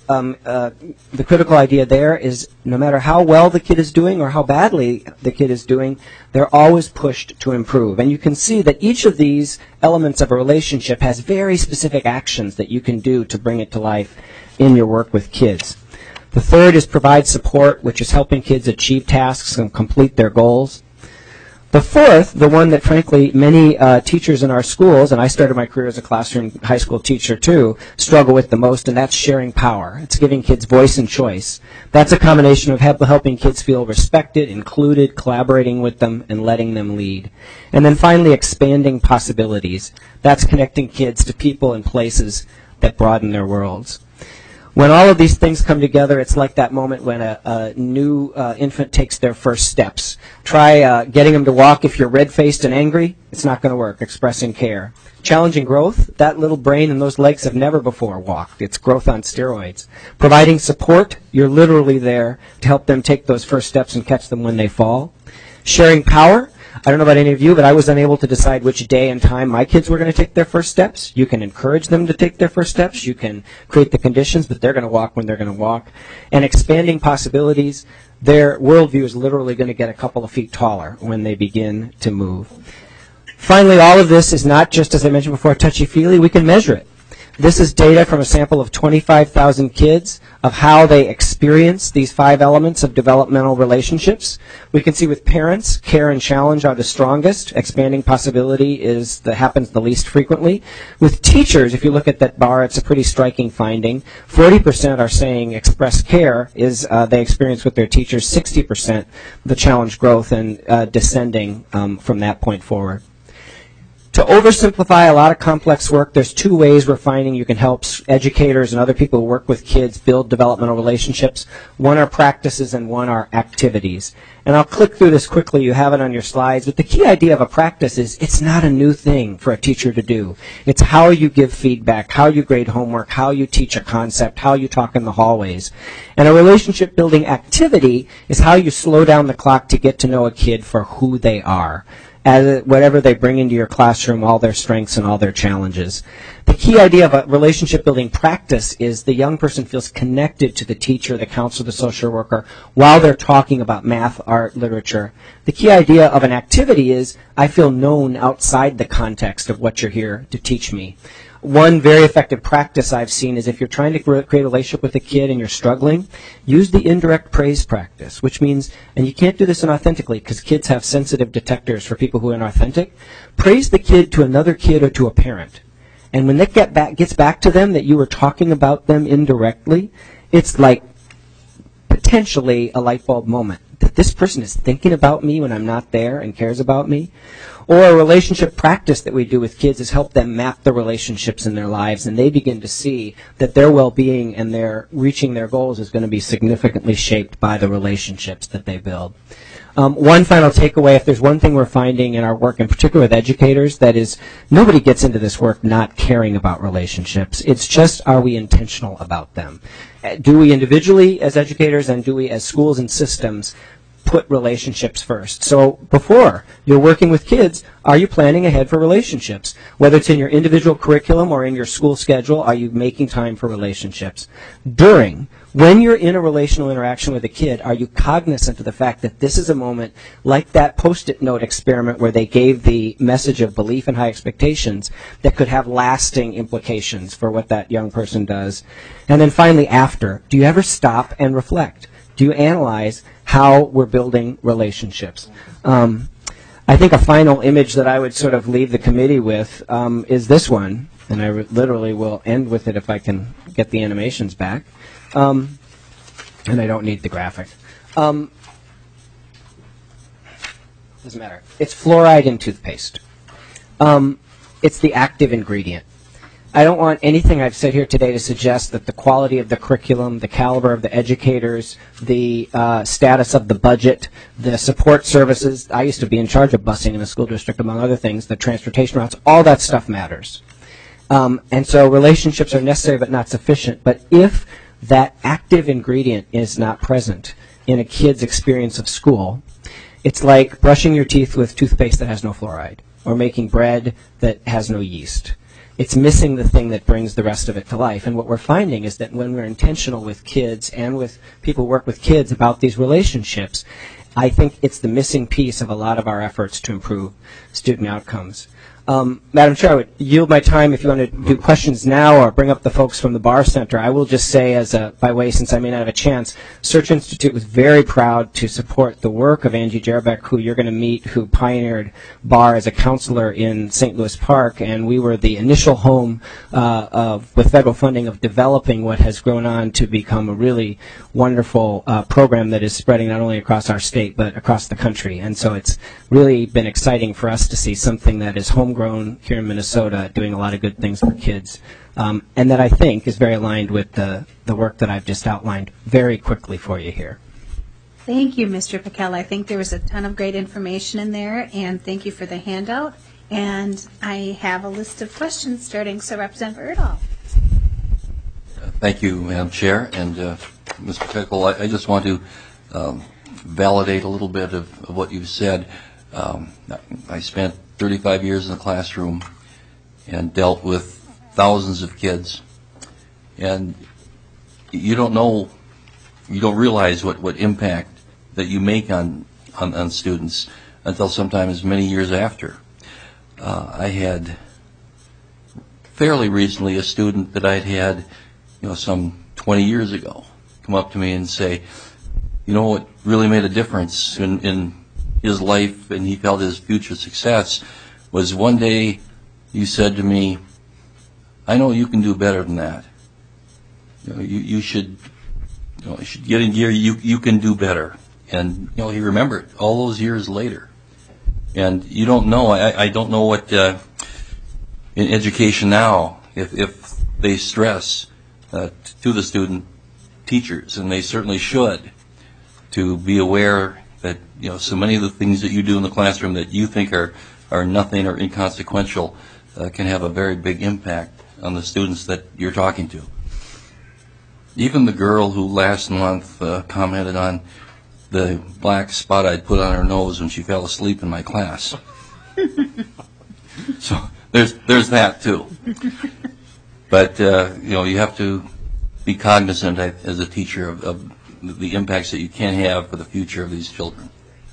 idea there is no matter how well the kid is doing or how badly the kid is doing, they're always pushed to improve. And you can see that each of these elements of a relationship has very specific actions that you can do to bring it to life in your work with kids. The third is provide support, which is helping kids achieve tasks and complete their goals. The fourth, the one that frankly many teachers in our schools, and I started my career as a classroom high school teacher too, struggle with the most, and that's sharing power. It's giving kids voice and choice. That's a combination of helping kids feel respected, included, collaborating with them, and letting them lead. And then finally, expanding possibilities. That's connecting kids to people and places that broaden their worlds. When all of these things come together, it's like that moment when a new infant takes their first steps. Try getting them to walk if you're red-faced and angry. It's not going to work. Expressing care. Challenging growth. That little brain and those legs have never before walked. It's growth on steroids. Providing support. You're literally there to help them take those first steps and catch them when they fall. Sharing power. I don't know about any of you, but I was unable to decide which day and time my kids were going to take their first steps. You can encourage them to take their first steps. You can create the conditions, but they're going to walk when they're going to walk. And expanding possibilities, their worldview is literally going to get a couple of feet taller when they begin to move. Finally, all of this is not just, as I mentioned before, touchy-feely. We can measure it. This is data from a sample of 25,000 kids of how they experience these 5 elements of developmental relationships. We can see with parents, care and challenge are the strongest. Expanding possibility happens the least frequently. With teachers, if you look at that bar, it's a pretty striking finding. 40% are saying express care is they experience with their teachers. 60% the challenge growth and descending from that point forward. To oversimplify a lot of complex work, there's 2 ways we're finding you can help educators and other people who work with kids build developmental relationships. One are practices and one are activities. And I'll click through this quickly. You have it on your slides. But the key idea of a practice is it's not a new thing for a teacher to do. It's how you give feedback, how you grade homework, how you teach a concept, how you talk in the hallways. And a relationship building activity is how you slow down the clock to get to know a kid for who they are, as whatever they bring into your classroom, all their strengths and all their challenges. The key idea of a relationship building practice is the young person feels connected to the teacher, the counselor, the social worker while they're talking about math, art, literature. The key idea of an activity is I feel known outside the context of what you're here to teach me. One very effective practice I've seen is if you're trying to create a relationship with a kid and you're struggling, use the indirect praise practice, which means, and you can't do this inauthentically because kids have sensitive detectors for people who are inauthentic, praise the kid to another kid or to a parent. And when that gets back to them that you were talking about them indirectly, it's like potentially a light bulb moment. That this person is thinking about me when I'm not there and cares about me. Or a relationship practice that we do with kids is help them map the relationships in their lives, and they begin to see that their well-being and their reaching their goals is going to be significantly shaped by the relationships that they build. One final takeaway, if there's one thing we're finding in our work, in particular with educators, that is nobody gets into this work not caring about relationships. It's just, are we intentional about them? Do we individually as educators and do we as schools and systems put relationships first? So before you're working with kids, are you planning ahead for relationships? Whether it's in your individual curriculum or in your school schedule, are you making time for relationships? When you're in a relational interaction with a kid, are you cognizant of the fact that this is a moment like that Post-it note experiment where they gave the message of belief and high expectations that could have lasting implications for what that young person does? And then finally, after, do you ever stop and reflect? Do you analyze how we're building relationships? I think a final image that I would sort of leave the committee with is this one, and I literally will end with it if I can get the animations back. And I don't need the graphic. Doesn't matter. It's fluoride in toothpaste. It's the active ingredient. I don't want anything I've said here today to suggest that the quality of the curriculum, the caliber of the educators, the status of the budget, the support services. I used to be in charge of busing in a school district, among other things, the transportation routes, all that stuff matters. And so relationships are necessary but not sufficient. But if that active ingredient is not present in a kid's experience of school, it's like brushing your teeth with toothpaste that has no fluoride or making bread that has no yeast. It's missing the thing that brings the rest of it to life. And what we're finding is that when we're intentional with kids and with people who work with kids about these relationships, I think it's the missing piece of a lot of our efforts to improve student outcomes. Madam Chair, I would yield my time if you want to do questions now or bring up the folks from the Barr Center. I will just say, by way, since I may not have a chance, Search Institute was very proud to support the work of Angie Jarbeck, who you're going to meet, who pioneered Barr as a counselor in St. Louis Park, and we were the initial home with federal funding of developing what has grown on to become a really wonderful program that is spreading not only across our state but across the country. And so it's really been exciting for us to see something that is homegrown here in Minnesota doing a lot of good things for kids, and that I think is very aligned with the work that I've just outlined very quickly for you here. Thank you, Mr. Pickell. I think there was a ton of great information in there, and thank you for the handout. And I have a list of questions starting, so Representative Erdahl. Thank you, Madam Chair. And Mr. Pickell, I just want to validate a little bit of what you've said. I spent 35 years in the classroom and dealt with thousands of kids. And you don't realize what impact that you make on students until sometimes many years after. I had fairly recently a student that I'd had, some 20 years ago come up to me and say, what really made a difference in his life and he felt his future success was one day you said to me, I know you can do better than that. You should get in gear. You can do better. And he remembered all those years later. And you don't know. I don't know what in education now if they stress to the student teachers, and they certainly should, to be aware that so many of the things that you do in the classroom that you think are nothing or inconsequential can have a very big impact on the students that you're talking to. Even the girl who last month commented on the black spot I'd put on her nose when she fell asleep in my class. So there's that too. But you have to be cognizant as a teacher of the impacts that you can have for the future of these children.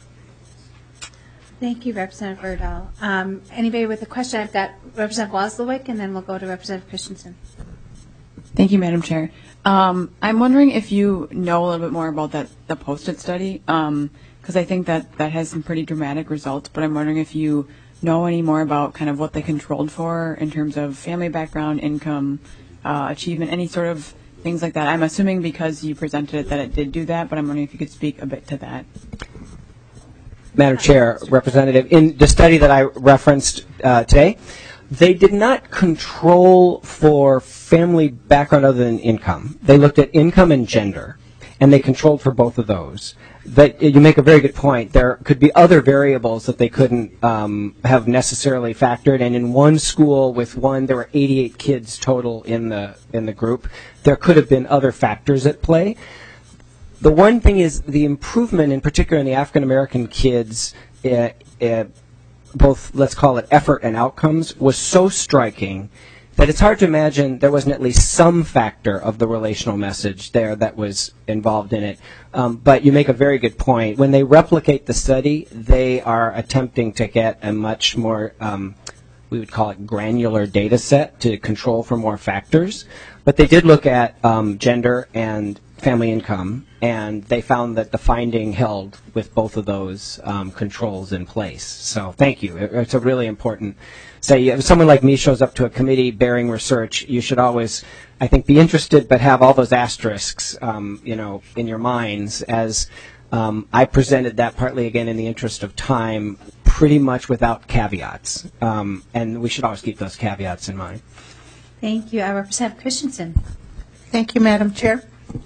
Thank you, Representative Erdahl. Anybody with a question? I've got Representative Wozlowick, and then we'll go to Representative Christensen. Thank you, Madam Chair. I'm wondering if you know a little bit more about the Post-it study, because I think that has some pretty dramatic results, but I'm wondering if you know any more about kind of what they controlled for in terms of family background, income, achievement, any sort of things like that. I'm assuming because you presented it that it did do that, but I'm wondering if you could speak a bit to that. Madam Chair, Representative, in the study that I referenced today, they did not control for family background other than income. They looked at income and gender, and they controlled for both of those. But you make a very good point. There could be other variables that they couldn't have necessarily factored. And in one school with there were 88 kids total in the group. There could have been other factors at play. The one thing is the improvement, in particular in the African American kids, both, let's call it effort and outcomes, was so striking that it's hard to imagine there wasn't at least some factor of the relational message there that was involved in it. But you make a very good point. When they replicate the study, they are attempting to get a much more, we would call it granular data set to control for more factors. But they did look at gender and family income, and they found that the finding held with both of those controls in place. So thank you. It's a really important study. If someone like me shows up to a committee bearing research, you should always, I think, be interested but have all those asterisks in your minds, as I presented that partly, again, in the interest of time, pretty much without caveats. And we should always keep those caveats in mind. Thank you. Representative Christensen. Thank you, Madam Chair.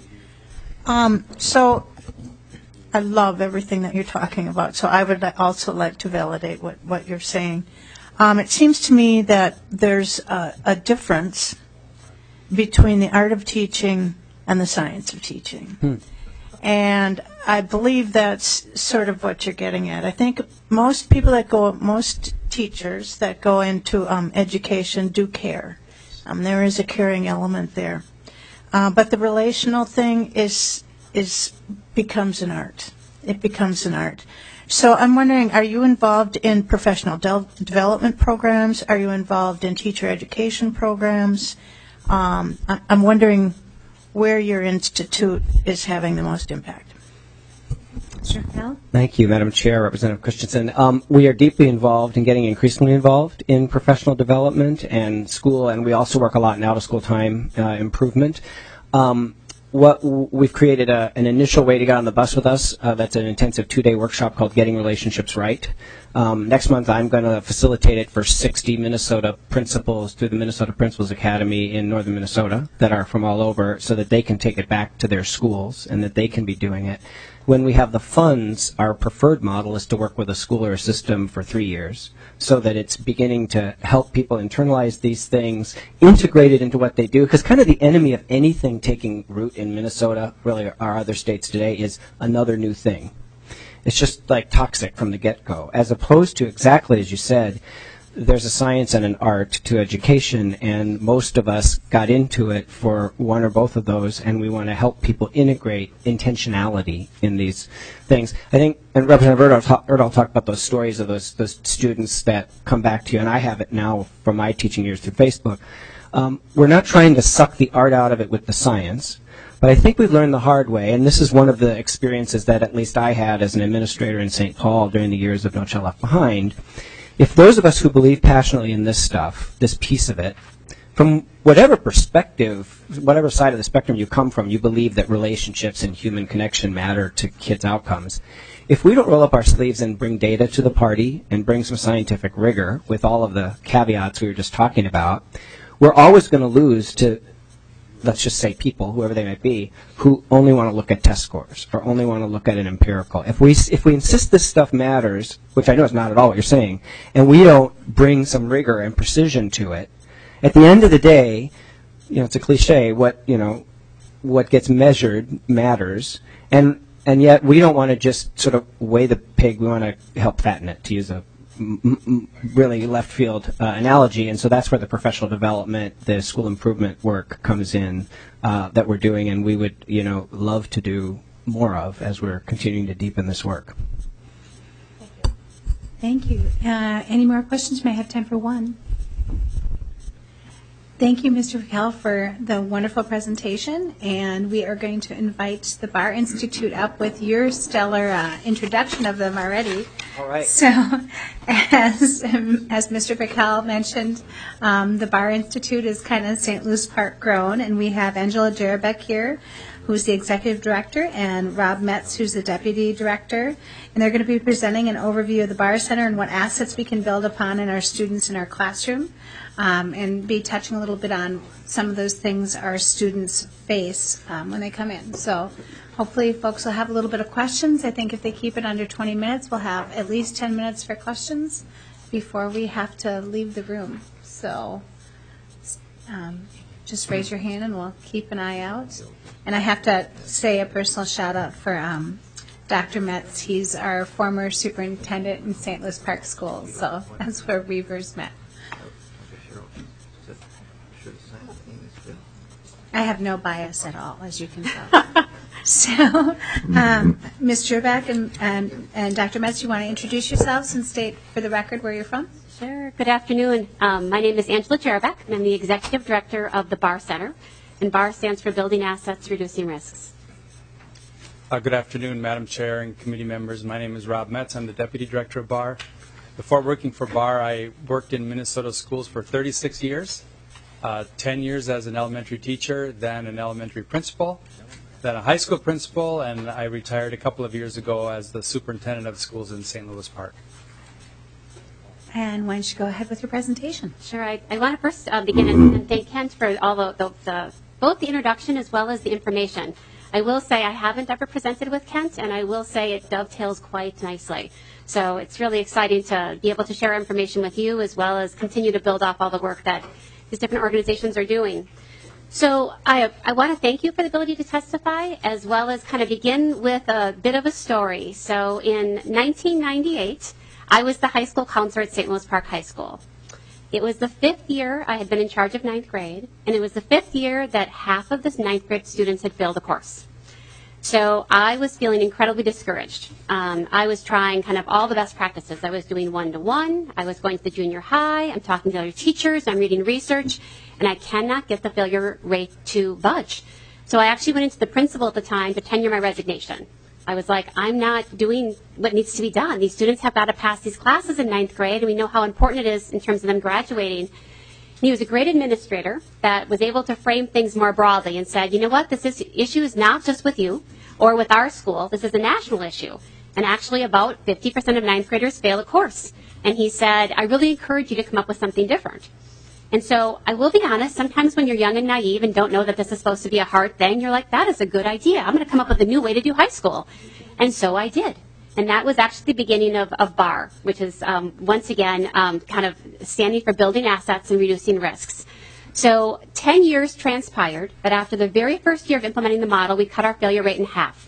So I love everything that you're talking about, so I would also like to validate what you're saying. It seems to me that there's a difference between the art of teaching and the science of teaching. And I believe that's sort of what you're getting at. I think most teachers that go into education do care. There is a caring element there. But the relational thing becomes an art. It becomes an art. So I'm wondering, are you involved in professional development programs? Are you involved in teacher education programs? I'm wondering where your institute is having the most impact. Thank you, Madam Chair, Representative Christensen. We are deeply involved and getting increasingly involved in professional development and school, and we also work a lot in out-of-school time improvement. We've created an initial way to get on the bus with us. That's an intensive 2-day workshop called Getting Relationships Right. Next month, I'm going to facilitate it for 60 Minnesota principals through the Minnesota Principals Academy in northern Minnesota that are from all over, so that they can take it back to their schools and that they can be doing it. When we have the funds, our preferred model is to work with a school or a system for 3 years, so that it's beginning to help people internalize these things, integrate it into what they do, because kind of the enemy of anything taking root in Minnesota, really our other states today, is another new thing. It's just like toxic from the get-go, as opposed to, exactly as you said, there's a science and an art to education, and most of us got into it for one or both of those, and we want to help people integrate intentionality in these things. I think, and Representative Erdahl talked about those stories of those students that come back to you, and I have it now from my teaching years through Facebook. We're not trying to suck the art out of it with the science, but I think we've learned the hard way, and this is one of the experiences that at least I had as an administrator in St. Paul during the years of No Child Left Behind. If those of us who believe passionately in this stuff, this piece of it, from whatever perspective, whatever side of the spectrum you come from, you believe that relationships and human connection matter to kids' outcomes. If we don't roll up our sleeves and bring data to the party and bring some scientific rigor with all of the caveats we were just talking about, we're always going to lose to, let's just say people, whoever they might be, who only want to look at test scores or only want to look at an empirical. If we insist this stuff matters, which I know is not at all what you're saying, and we don't bring some rigor and precision to it, at the end of the day, it's a cliche, what gets measured matters, and yet we don't want to just sort of weigh the pig, we want to help fatten it, to use a really left field analogy, and so that's where the professional development, the school improvement work comes in that we're doing, and we would love to do more of as we're continuing to deepen this work. Thank you. Any more questions? May I have time for one? Thank you, Mr. Raquel, for the wonderful presentation, and we are going to invite the Bar Institute up with your stellar introduction of them already. All right. So, as Mr. Raquel mentioned, the Bar Institute is kind of St. Louis Park grown, and we have Angela Jarabek here, who's the executive director, and Rob Metz, who's the deputy director. And they're going to be presenting an overview of the Bar Center and what assets we can build upon in our students in our classroom, and be touching a little bit on some of those things our students face when they come in. So hopefully folks will have a little bit of questions. I think if they keep it under 20 minutes, we'll have at least 10 minutes for questions before we have to leave the room. So just raise your hand and we'll keep an eye out. And I have to say a personal shout out for Dr. Metz. He's our former superintendent in St. Louis Park Schools, so that's where Weavers met. I have no bias at all, as you can tell. So, Ms. Jarabek and Dr. Metz, you want to introduce yourselves and state for the record where you're from? Sure. Good afternoon. My name is Angela Jarabek, and I'm the executive director of the Bar Center. And BAR stands for Building Assets, Reducing Risks. Good afternoon, Madam Chair and committee members. My name is Rob Metz. I'm the deputy director of BAR. Before working for BAR, I worked in Minnesota schools for 36 years. 10 years as an elementary teacher, then an elementary principal, then a high school principal, and I retired a couple of years ago as the superintendent of schools in St. Louis Park. And why don't you go ahead with your presentation? Sure. I want to first begin and thank Kent for all both the introduction as well as the information. I will say I haven't ever presented with Kent, and I will say it dovetails quite nicely. So it's really exciting to be able to share information with you as well as continue to build off all the work that these different organizations are doing. So I want to thank you for the ability to testify, as well as kind of begin with a bit of a story. So in 1998, I was the high school counselor at St. Louis Park High School. It was the 5th year I had been in charge of 9th grade, and it was the 5th year that half of the 9th grade students had failed a course. So I was feeling incredibly discouraged. I was trying kind of all the best practices. I was doing one-to-one. I was going to the junior high. I'm talking to other teachers. I'm reading research. And I cannot get the failure rate to budge. So I actually went into the principal at the time to tenure my resignation. I was like, I'm not doing what needs to be done. These students have got to pass these classes in 9th grade, and we know how important it is in terms of them graduating. And he was a great administrator that was able to frame things more broadly and said, you know what, this issue is not just with you or with our school. This is a national issue. And actually about 50% of 9th graders fail a course. And he said, I really encourage you to come up with something different. And so I will be honest, sometimes when you're young and naive and don't know that this is supposed to be a hard thing, you're like, that is a good idea. I'm going to come up with a new way to do high school. And so I did. And that was actually the beginning of BAR, which is, once again, kind of standing for building assets and reducing risks. So 10 years transpired, but after the very first year of implementing the model, we cut our failure rate in half.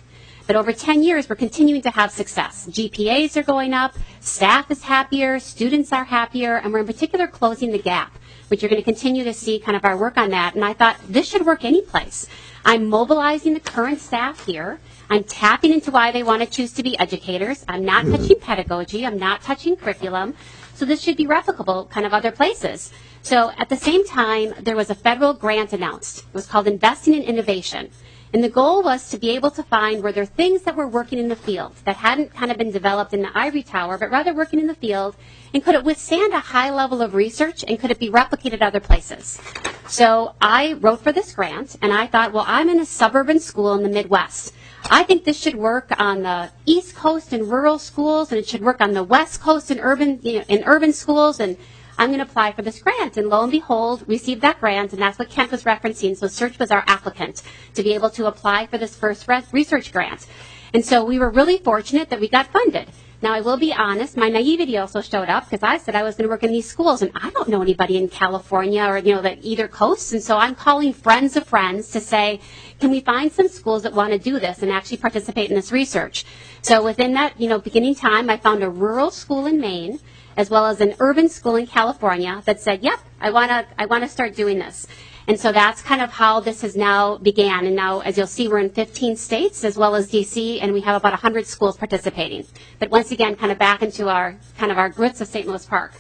But over 10 years, we're continuing to have success. GPAs are going up, staff is happier, students are happier, and we're in particular closing the gap, which you're going to continue to see kind of our work on that. And I thought this should work any place. I'm mobilizing the current staff here. I'm tapping into why they want to choose to be educators. I'm not touching pedagogy. I'm not touching curriculum. So this should be replicable kind of other places. So at the same time, there was a federal grant announced. It was called Investing in Innovation. And the goal was to be able to find were there things that were working in the field that hadn't kind of been developed in the ivory tower, but rather working in the field, and could it withstand a high level of research, and could it be replicated other places? So I wrote for this grant, and I thought, well, I'm in a suburban school in the Midwest. I think this should work on the East Coast in rural schools, and it should work on the West Coast in urban schools, and I'm going to apply for this grant. And lo and behold, received that grant, and that's what Kent was referencing. So Search was our applicant to be able to apply for this first research grant. And so we were really fortunate that we got funded. Now, I will be honest, my naivety also showed up because I said I was going to work in these schools, and I don't know anybody in California or, that either coast. And so I'm calling friends of friends to say, can we find some schools that want to do this and actually participate in this research? So within that, beginning time, I found a rural school in Maine, as well as an urban school in California that said, yep, I want to start doing this. And so that's kind of how this has now began. And now, as you'll see, we're in 15 states as well as D.C., and we have about 100 schools participating. But once again, kind of back into our roots of St. Louis Park.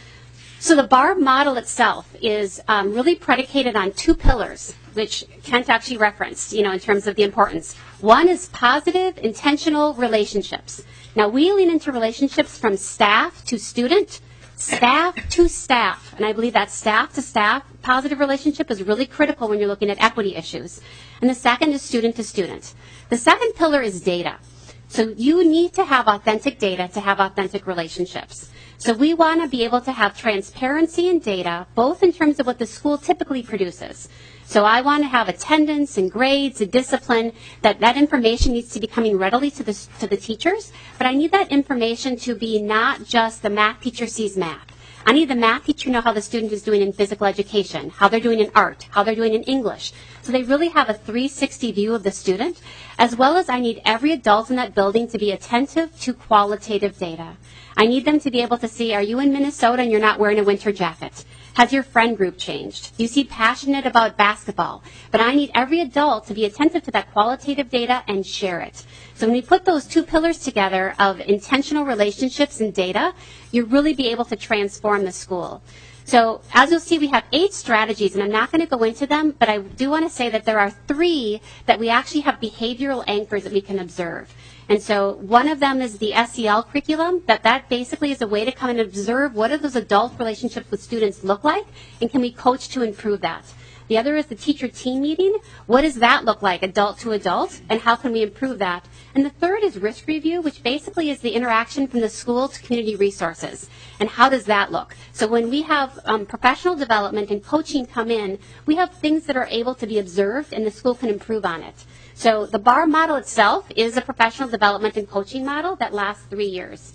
So the BAR model itself is really predicated on two pillars, which Kent actually referenced, in terms of the importance. One is positive, intentional relationships. Now, we lean into relationships from staff to student, staff to staff, and I believe that staff to staff positive relationship is really critical when you're looking at equity issues. And the second is student to student. The second pillar is data. So you need to have authentic data to have authentic relationships. So we want to be able to have transparency in data, both in terms of what the school typically produces. So I want to have attendance and grades and discipline, that information needs to be coming readily to the teachers, but I need that information to be not just the math teacher sees math. I need the math teacher to know how the student is doing in physical education, how they're doing in art, how they're doing in English. So they really have a 360 view of the student, as well as I need every adult in that building to be attentive to qualitative data. I need them to be able to see, are you in Minnesota and you're not wearing a winter jacket? Has your friend group changed? Do you seem passionate about basketball? But I need every adult to be attentive to that qualitative data and share it. So when we put those two pillars together of intentional relationships and data, you really be able to transform the school. So as you'll see, we have 8 strategies, and I'm not going to go into them, but I do want to say that there are 3 that we actually have behavioral anchors that we can observe. And so one of them is the SEL curriculum, that basically is a way to come and observe what do those adult relationships with students look like, and can we coach to improve that. The other is the teacher-team meeting. What does that look like, adult to adult, and how can we improve that? And the third is risk review, which basically is the interaction from the school to community resources. And how does that look? So when we have professional development and coaching come in, we have things that are able to be observed, and the school can improve on it. So the BAR model itself is a professional development and coaching model that lasts 3 years.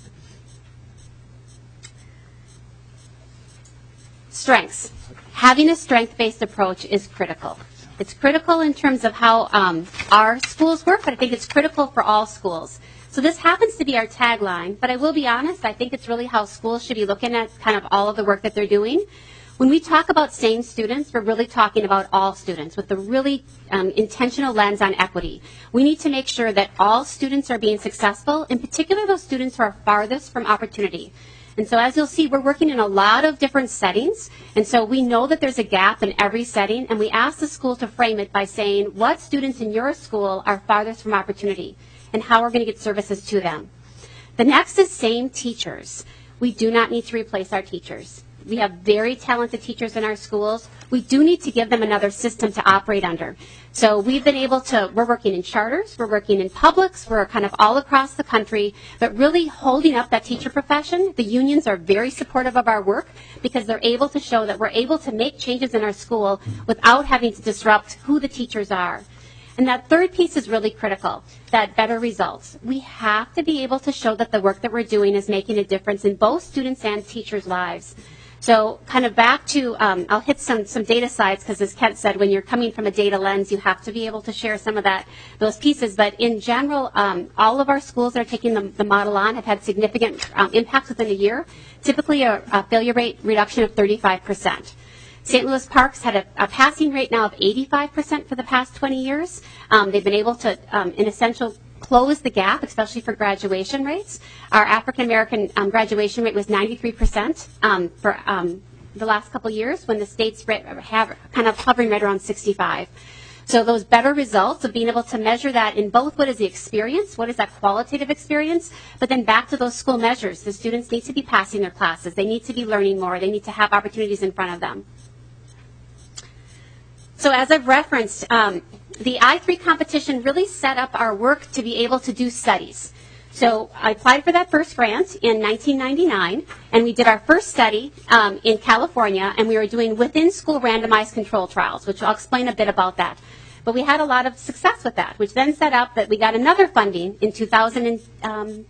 Strengths. Having a strength-based approach is critical. It's critical in terms of how our schools work, but I think it's critical for all schools. So this happens to be our tagline, but I will be honest, I think it's really how schools should be looking at kind of all of the work that they're doing. When we talk about same students, we're really talking about all students with a really intentional lens on equity. We need to make sure that all students are being successful, in particular those students who are farthest from opportunity. And so as you'll see, we're working in a lot of different settings, and so we know that there's a gap in every setting, and we ask the school to frame it by saying what students in your school are farthest from opportunity and how we're going to get services to them. The next is same teachers. We do not need to replace our teachers. We have very talented teachers in our schools. We do need to give them another system to operate under. So we've been able to, we're working in charters, we're working in publics, we're kind of all across the country, but really holding up that teacher profession. The unions are very supportive of our work because they're able to show that we're able to make changes in our school without having to disrupt who the teachers are. And that third piece is really critical, that better results. We have to be able to show that the work that we're doing is making a difference in both students' and teachers' lives. So kind of back to, I'll hit some data slides because as Kent said, when you're coming from a data lens, you have to be able to share some of those pieces. But in general, all of our schools that are taking the model on have had significant impacts within a year, typically a failure rate reduction of 35%. St. Louis Parks had a passing rate now of 85% for the past 20 years. They've been able to, in essential, close the gap, especially for graduation rates. Our African American graduation rate was 93% for the last couple years, when the states have kind of hovering right around 65. So those better results of being able to measure that in both what is the experience, what is that qualitative experience, but then back to those school measures. The students need to be passing their classes. They need to be learning more. They need to have opportunities in front of them. So as I've referenced, the I3 competition really set up our work to be able to do studies. So I applied for that first grant in 1999, and we did our first study in California, and we were doing within-school randomized control trials, which I'll explain a bit about that. But we had a lot of success with that, which then set up that we got another funding in 2010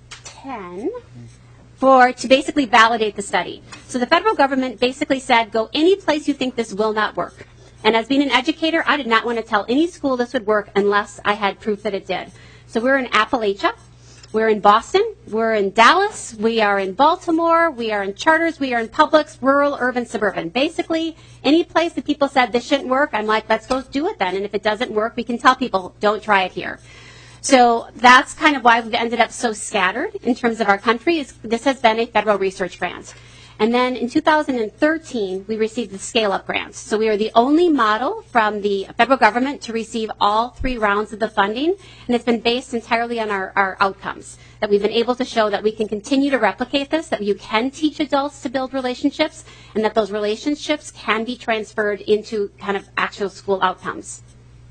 to basically validate the study. So the federal government basically said, go any place you think this will not work. And as being an educator, I did not want to tell any school this would work unless I had proof that it did. So we're in Appalachia, we're in Boston, we're in Dallas, we are in Baltimore, we are in charters, we are in publics, rural, urban, suburban. Basically, any place that people said this shouldn't work, I'm like, let's go do it then. And if it doesn't work, we can tell people, don't try it here. So that's kind of why we've ended up so scattered in terms of our country. This has been a federal research grant. And then in 2013, we received the scale-up grants. So we are the only model from the federal government to receive all 3 rounds of the funding, and it's been based entirely on our outcomes, that we've been able to show that we can continue to replicate this, that you can teach adults to build relationships, and that those relationships can be transferred into kind of actual school outcomes.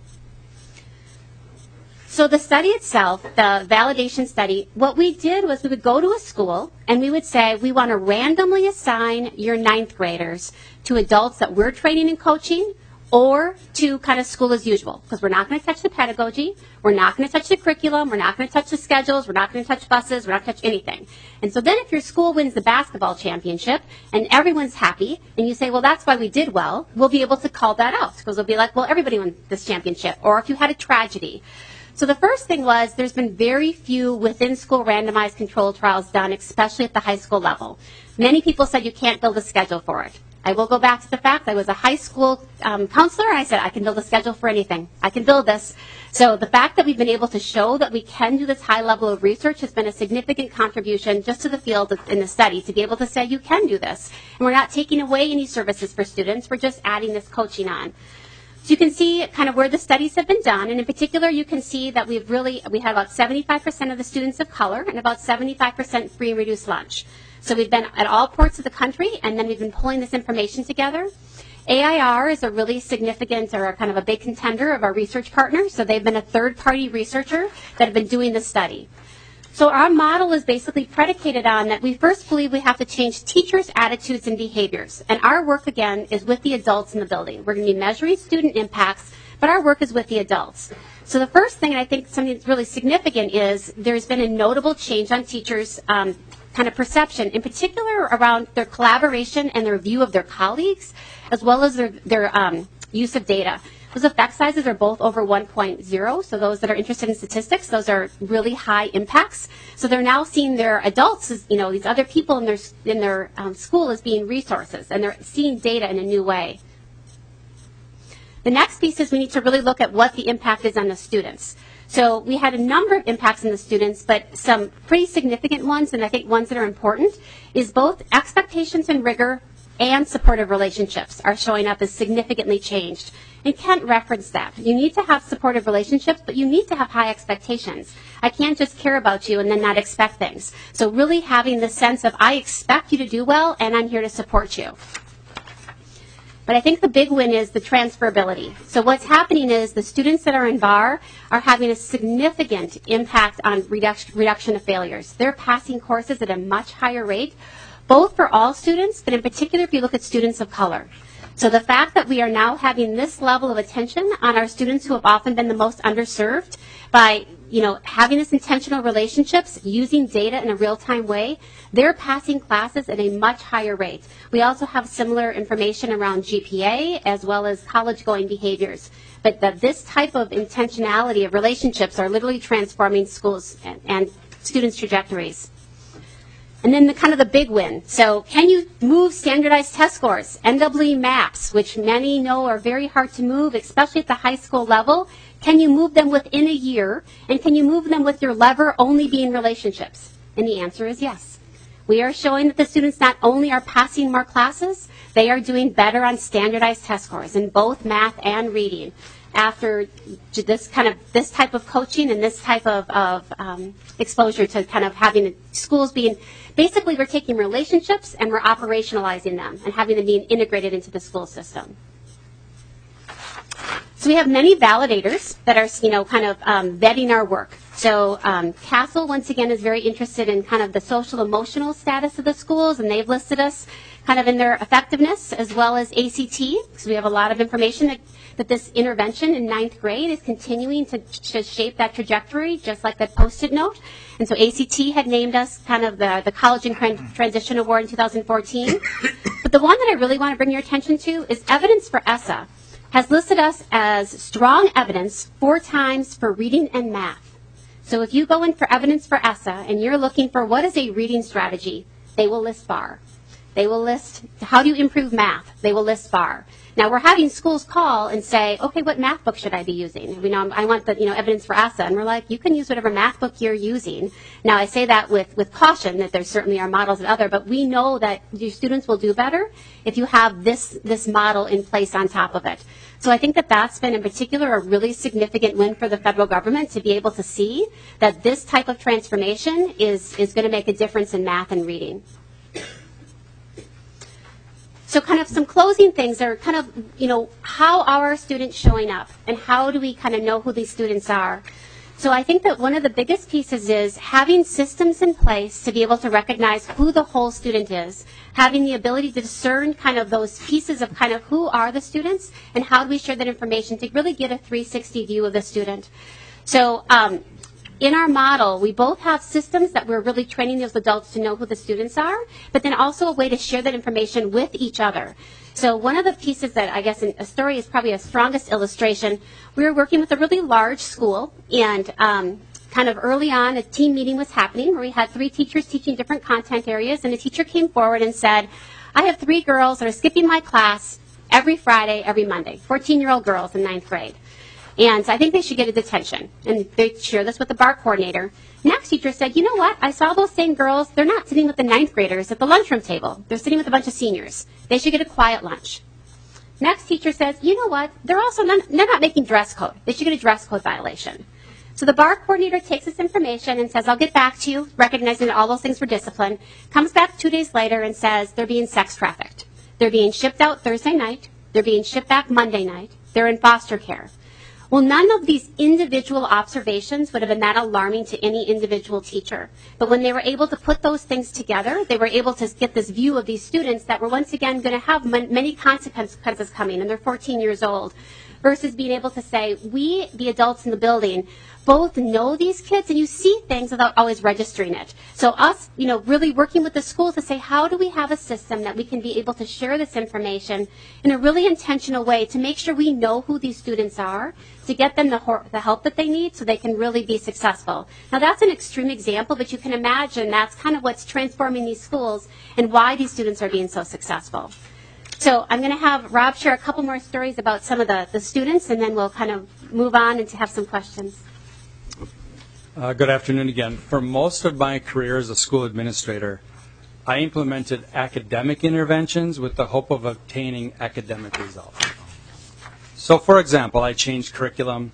So the study itself, the validation study, what we did was we would go to a school and we would say, we want to randomly assign your 9th graders to adults that we're training and coaching, or to kind of school as usual, because we're not going to touch the pedagogy, we're not going to touch the curriculum, we're not going to touch the schedules, we're not going to touch buses, we're not going to touch anything. And so then if your school wins the basketball championship and everyone's happy, and you say, well, that's why we did well, we'll be able to call that out, because we'll be like, well, everybody won this championship, or if you had a tragedy. So the first thing was there's been very few within-school randomized control trials done, especially at the high school level. Many people said you can't build a schedule for it. I will go back to the fact I was a high school counselor, and I said I can build a schedule for anything. I can build this. So the fact that we've been able to show that we can do this high level of research has been a significant contribution just to the field in the study, to be able to say you can do this. And we're not taking away any services for students. We're just adding this coaching on. So you can see kind of where the studies have been done, and in particular you can see that we had about 75% of the students of color and about 75% free and reduced lunch. So we've been at all ports of the country, and then we've been pulling this information together. AIR is a really significant, or kind of a big contender of our research partners, so they've been a third-party researcher that have been doing the study. So our model is basically predicated on that we first believe we have to change teachers' attitudes and behaviors. And our work, again, is with the adults in the building. We're going to be measuring student impacts, but our work is with the adults. So the first thing, and I think something that's really significant, is there's been a notable change on teachers' kind of perception, in particular around their collaboration and their view of their colleagues, as well as their use of data. Those effect sizes are both over 1.0, so those that are interested in statistics, those are really high impacts. So they're now seeing their adults as, these other people in their school as being resources, and they're seeing data in a new way. The next piece is we need to really look at what the impact is on the students. So we had a number of impacts on the students, but some pretty significant ones, and I think ones that are important, is both expectations and rigor and supportive relationships are showing up as significantly changed. And Kent referenced that. You need to have supportive relationships, but you need to have high expectations. I can't just care about you and then not expect things. So really having the sense of, I expect you to do well, and I'm here to support you. But I think the big win is the transferability. So what's happening is the students that are in VAR are having a significant impact on reduction of failures. They're passing courses at a much higher rate, both for all students, but in particular if you look at students of color. So the fact that we are now having this level of attention on our students who have often been the most underserved by having this intentional relationships, using data in a real-time way, they're passing classes at a much higher rate. We also have similar information around GPA as well as college-going behaviors. But this type of intentionality of relationships are literally transforming schools and students' trajectories. And then the big win. So can you move standardized test scores, NWE maps, which many know are very hard to move, especially at the high school level? Can you move them within a year? And can you move them with your lever only being relationships? And the answer is yes. We are showing that the students not only are passing more classes, they are doing better on standardized test scores in both math and reading after this type of coaching and this type of exposure to kind of having schools being, basically we're taking relationships and we're operationalizing them and having them being integrated into the school system. So we have many validators that are, vetting our work. So CASEL, once again, is very interested in kind of the social emotional status of the schools, and they've listed us kind of in their effectiveness, as well as ACT. So we have a lot of information that this intervention in 9th grade is continuing to shape that trajectory, just like that Post-it note. And so ACT had named us kind of the College and Transition Award in 2014. But the one that I really want to bring your attention to is Evidence for ESSA has listed us as strong evidence 4 times for reading and math. So if you go in for Evidence for ESSA and you're looking for what is a reading strategy, they will list BAR. They will list how do you improve math. They will list BAR. Now we're having schools call and say, okay, what math book should I be using? I want the Evidence for ESSA, and we're like, you can use whatever math book you're using. Now I say that with caution that there certainly are models and other, but we know that your students will do better if you have this model in place on top of it. So I think that that's been in particular a really significant win for the federal government to be able to see that this type of transformation is going to make a difference in math and reading. So kind of some closing things are kind of, how are our students showing up and how do we kind of know who these students are? So I think that one of the biggest pieces is having systems in place to be able to recognize who the whole student is, having the ability to discern kind of those pieces of kind of who are the students and how do we share that information to really get a 360 view of the student. So in our model, we both have systems that we're really training those adults to know who the students are, but then also a way to share that information with each other. So one of the pieces that I guess in a story is probably a strongest illustration, we were working with a really large school, and kind of early on a team meeting was happening where we had 3 teachers teaching different content areas, and a teacher came forward and said, I have 3 girls that are skipping my class every Friday, every Monday, 14-year-old girls in 9th grade. And I think they should get a detention. And they share this with the BAR coordinator. Next teacher said, you know what? I saw those same girls. They're not sitting with the 9th graders at the lunchroom table. They're sitting with a bunch of seniors. They should get a quiet lunch. Next teacher says, you know what? They're not making dress code. They should get a dress code violation. So the BAR coordinator takes this information and says, I'll get back to you, recognizing that all those things were discipline, comes back 2 days later and says they're being sex trafficked. They're being shipped out Thursday night. They're being shipped back Monday night. They're in foster care. Well, none of these individual observations would have been that alarming to any individual teacher. But when they were able to put those things together, they were able to get this view of these students that were once again going to have many consequences coming, and they're 14 years old, versus being able to say, we, the adults in the building, both know these kids, and you see things without always registering it. So us, really working with the schools to say, how do we have a system that we can be able to share this information in a really intentional way to make sure we know who these students are, to get them the help that they need so they can really be successful. Now that's an extreme example, but you can imagine that's kind of what's transforming these schools and why these students are being so successful. So I'm going to have Rob share a couple more stories about some of the students, and then we'll kind of move on and to have some questions. Good afternoon again. For most of my career as a school administrator, I implemented academic interventions with the hope of obtaining academic results. So, for example, I changed curriculum,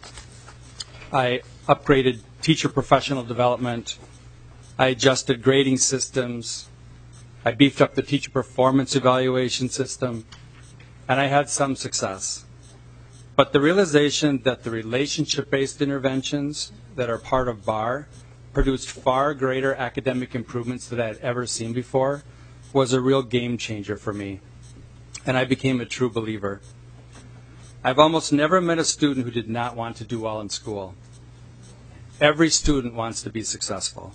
I upgraded teacher professional development, I adjusted grading systems, I beefed up the teacher performance evaluation system, and I had some success. But the realization that the relationship-based interventions that are part of BAR produced far greater academic improvements than I had ever seen before was a real game changer for me, and I became a true believer. I've almost never met a student who did not want to do well in school. Every student wants to be successful.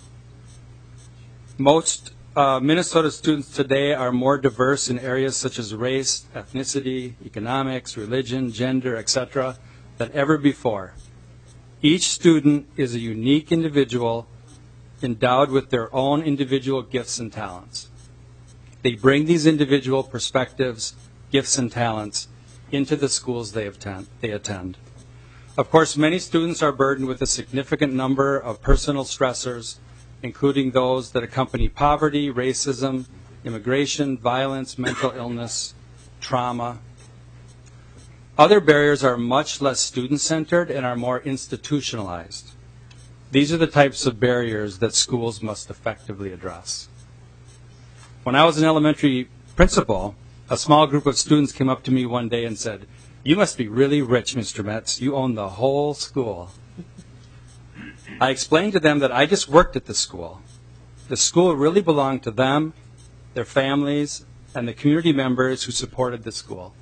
Most Minnesota students today are more diverse in areas such as race, ethnicity, economics, religion, gender, etc., than ever before. Each student is a unique individual endowed with their own individual gifts and talents. They bring these individual perspectives, gifts, and talents into the schools they attend. Of course, many students are burdened with a significant number of personal stressors, including those that accompany poverty, racism, immigration, violence, mental illness, trauma. Other barriers are much less student-centered and are more institutionalized. These are the types of barriers that schools must effectively address. When I was an elementary principal, a small group of students came up to me one day and said, "You must be really rich, Mr. Metz. You own the whole school." I explained to them that I just worked at the school. The school really belonged to them, their families, and the community members who supported the school.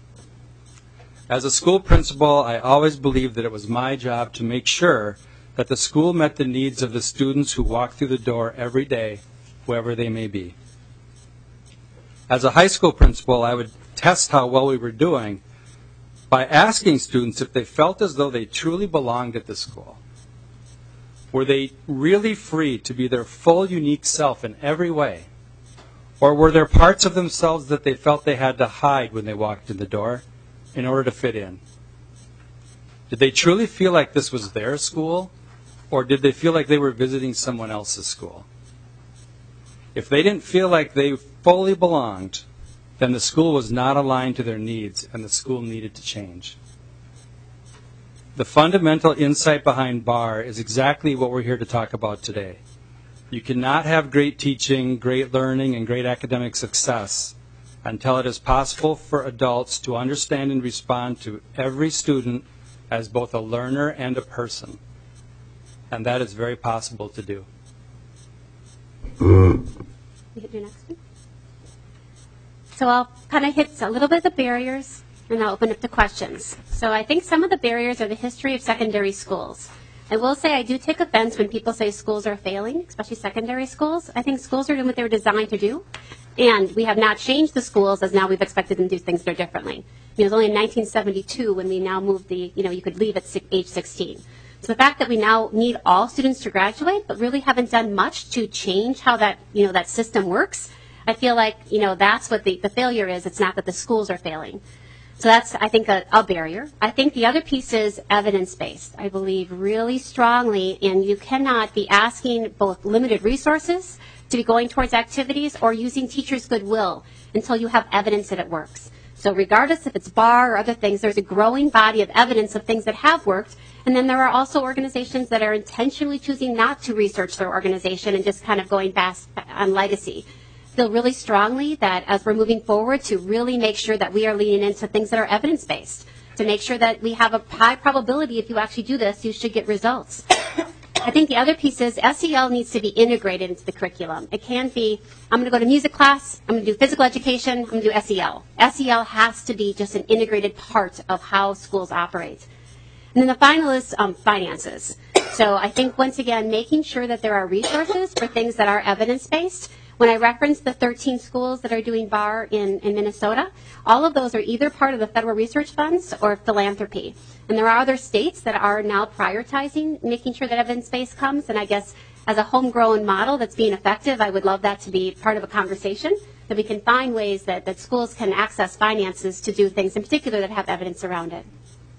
As a school principal, I always believed that it was my job to make sure that the school met the needs of the students who walk through the door every day, whoever they may be. As a high school principal, I would test how well we were doing by asking students if they felt as though they truly belonged at the school. Were they really free to be their full, unique self in every way? Or were there parts of themselves that they felt they had to hide when they walked in the door in order to fit in? Did they truly feel like this was their school, or did they feel like they were visiting someone else's school? If they didn't feel like they fully belonged, then the school was not aligned to their needs, and the school needed to change. The fundamental insight behind BAR is exactly what we're here to talk about today. You cannot have great teaching, great learning, and great academic success until it is possible for adults to understand and respond to every student as both a learner and a person. And that is very possible to do. You hit your next one. So I'll kind of hit a little bit of the barriers, and I'll open up to questions. So I think some of the barriers are the history of secondary schools. I will say I do take offense when people say schools are failing, especially secondary schools. I think schools are doing what they were designed to do, and we have not changed the schools as now we've expected them to do things differently. It was only in 1972 when we now moved you could leave at age 16. So the fact that we now need all students to graduate, but really haven't done much to change how that system works, I feel like, that's what the failure is. It's not that the schools are failing. So that's, I think, a barrier. I think the other piece is evidence-based. I believe really strongly, and you cannot be asking both limited resources to be going towards activities or using teachers' goodwill until you have evidence that it works. So regardless if it's BAR or other things, there's a growing body of evidence of things that have worked, and then there are also organizations that are intentionally choosing not to research their organization and just kind of going fast on legacy. Feel really strongly that as we're moving forward to really make sure that we are leaning into things that are evidence-based, to make sure that we have a high probability if you actually do this, you should get results. I think the other piece is SEL needs to be integrated into the curriculum. It can't be, I'm going to go to music class, I'm going to do physical education, I'm going to do SEL. SEL has to be just an integrated part of how schools operate. And then the final is finances. So I think, once again, making sure that there are resources for things that are evidence-based. When I reference the 13 schools that are doing BAR in Minnesota, all of those are either part of the federal research funds or philanthropy. And there are other states that are now prioritizing making sure that evidence-based comes. And I guess as a homegrown model that's being effective, I would love that to be part of a conversation, that we can find ways that schools can access finances to do things in particular that have evidence around it.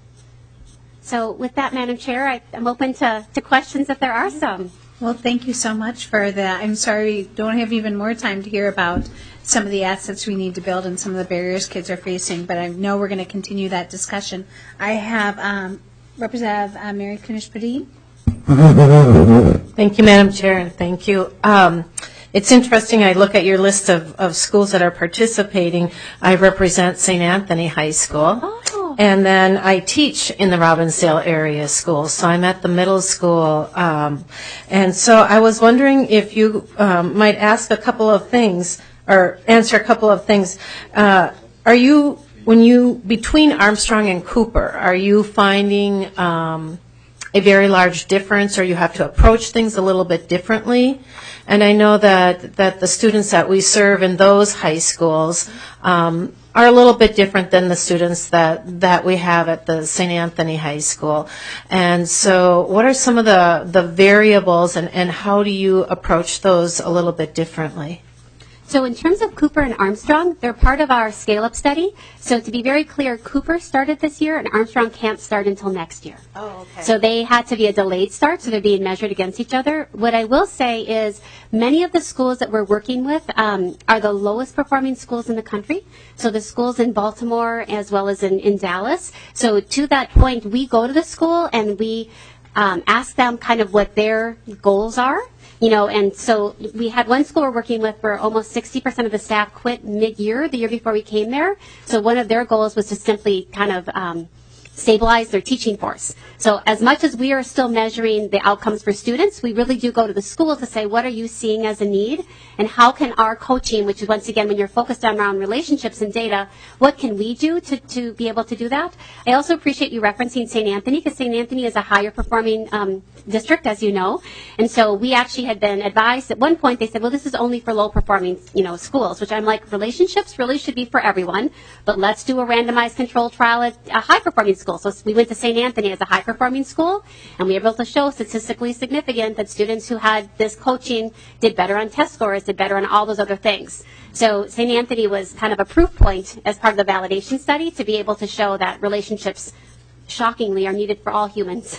So with that, Madam Chair, I'm open to questions if there are some. Well, thank you so much for that. I'm sorry we don't have even more time to hear about some of the assets we need to build and some of the barriers kids are facing, but I know we're going to continue that discussion. I have Representative Mary Kunesh-Podein. Thank you, Madam Chair, and thank you. It's interesting, I look at your list of schools that are participating. I represent St. Anthony High School. And then I teach in the Robbinsdale area school, so I'm at the middle school. And so I was wondering if you might ask a couple of things, or answer a couple of things. Are you, between Armstrong and Cooper, are you finding a very large difference, or you have to approach things a little bit differently. And I know that the students that we serve in those high schools are a little bit different than the students that we have at the St. Anthony High School. And so what are some of the variables, and how do you approach those a little bit differently? So in terms of Cooper and Armstrong, they're part of our scale-up study. So to be very clear, Cooper started this year and Armstrong can't start until next year. Oh, okay. So they had to be a delayed start, so they're being measured against each other. What I will say is many of the schools that we're working with are the lowest performing schools in the country. So the schools in Baltimore as well as in Dallas. So to that point, we go to the school and we ask them kind of what their goals are. And so we had one school we're working with where almost 60% of the staff quit mid-year, the year before we came there. So one of their goals was to simply kind of stabilize their teaching force. So as much as we are still measuring the outcomes for students, we really do go to the school to say, what are you seeing as a need? And how can our coaching, which is once again, when you're focused on around relationships and data, what can we do to be able to do that? I also appreciate you referencing St. Anthony, because St. Anthony is a higher performing district, as you know. And so we actually had been advised at one point, they said, well, this is only for low performing, schools, which I'm like, relationships really should be for everyone, but let's do a randomized control trial at a high performing school. So we went to St. Anthony as a high performing school, and we were able to show statistically significant that students who had this coaching did better on test scores, did better on all those other things. So St. Anthony was kind of a proof point as part of the validation study to be able to show that relationships, shockingly, are needed for all humans.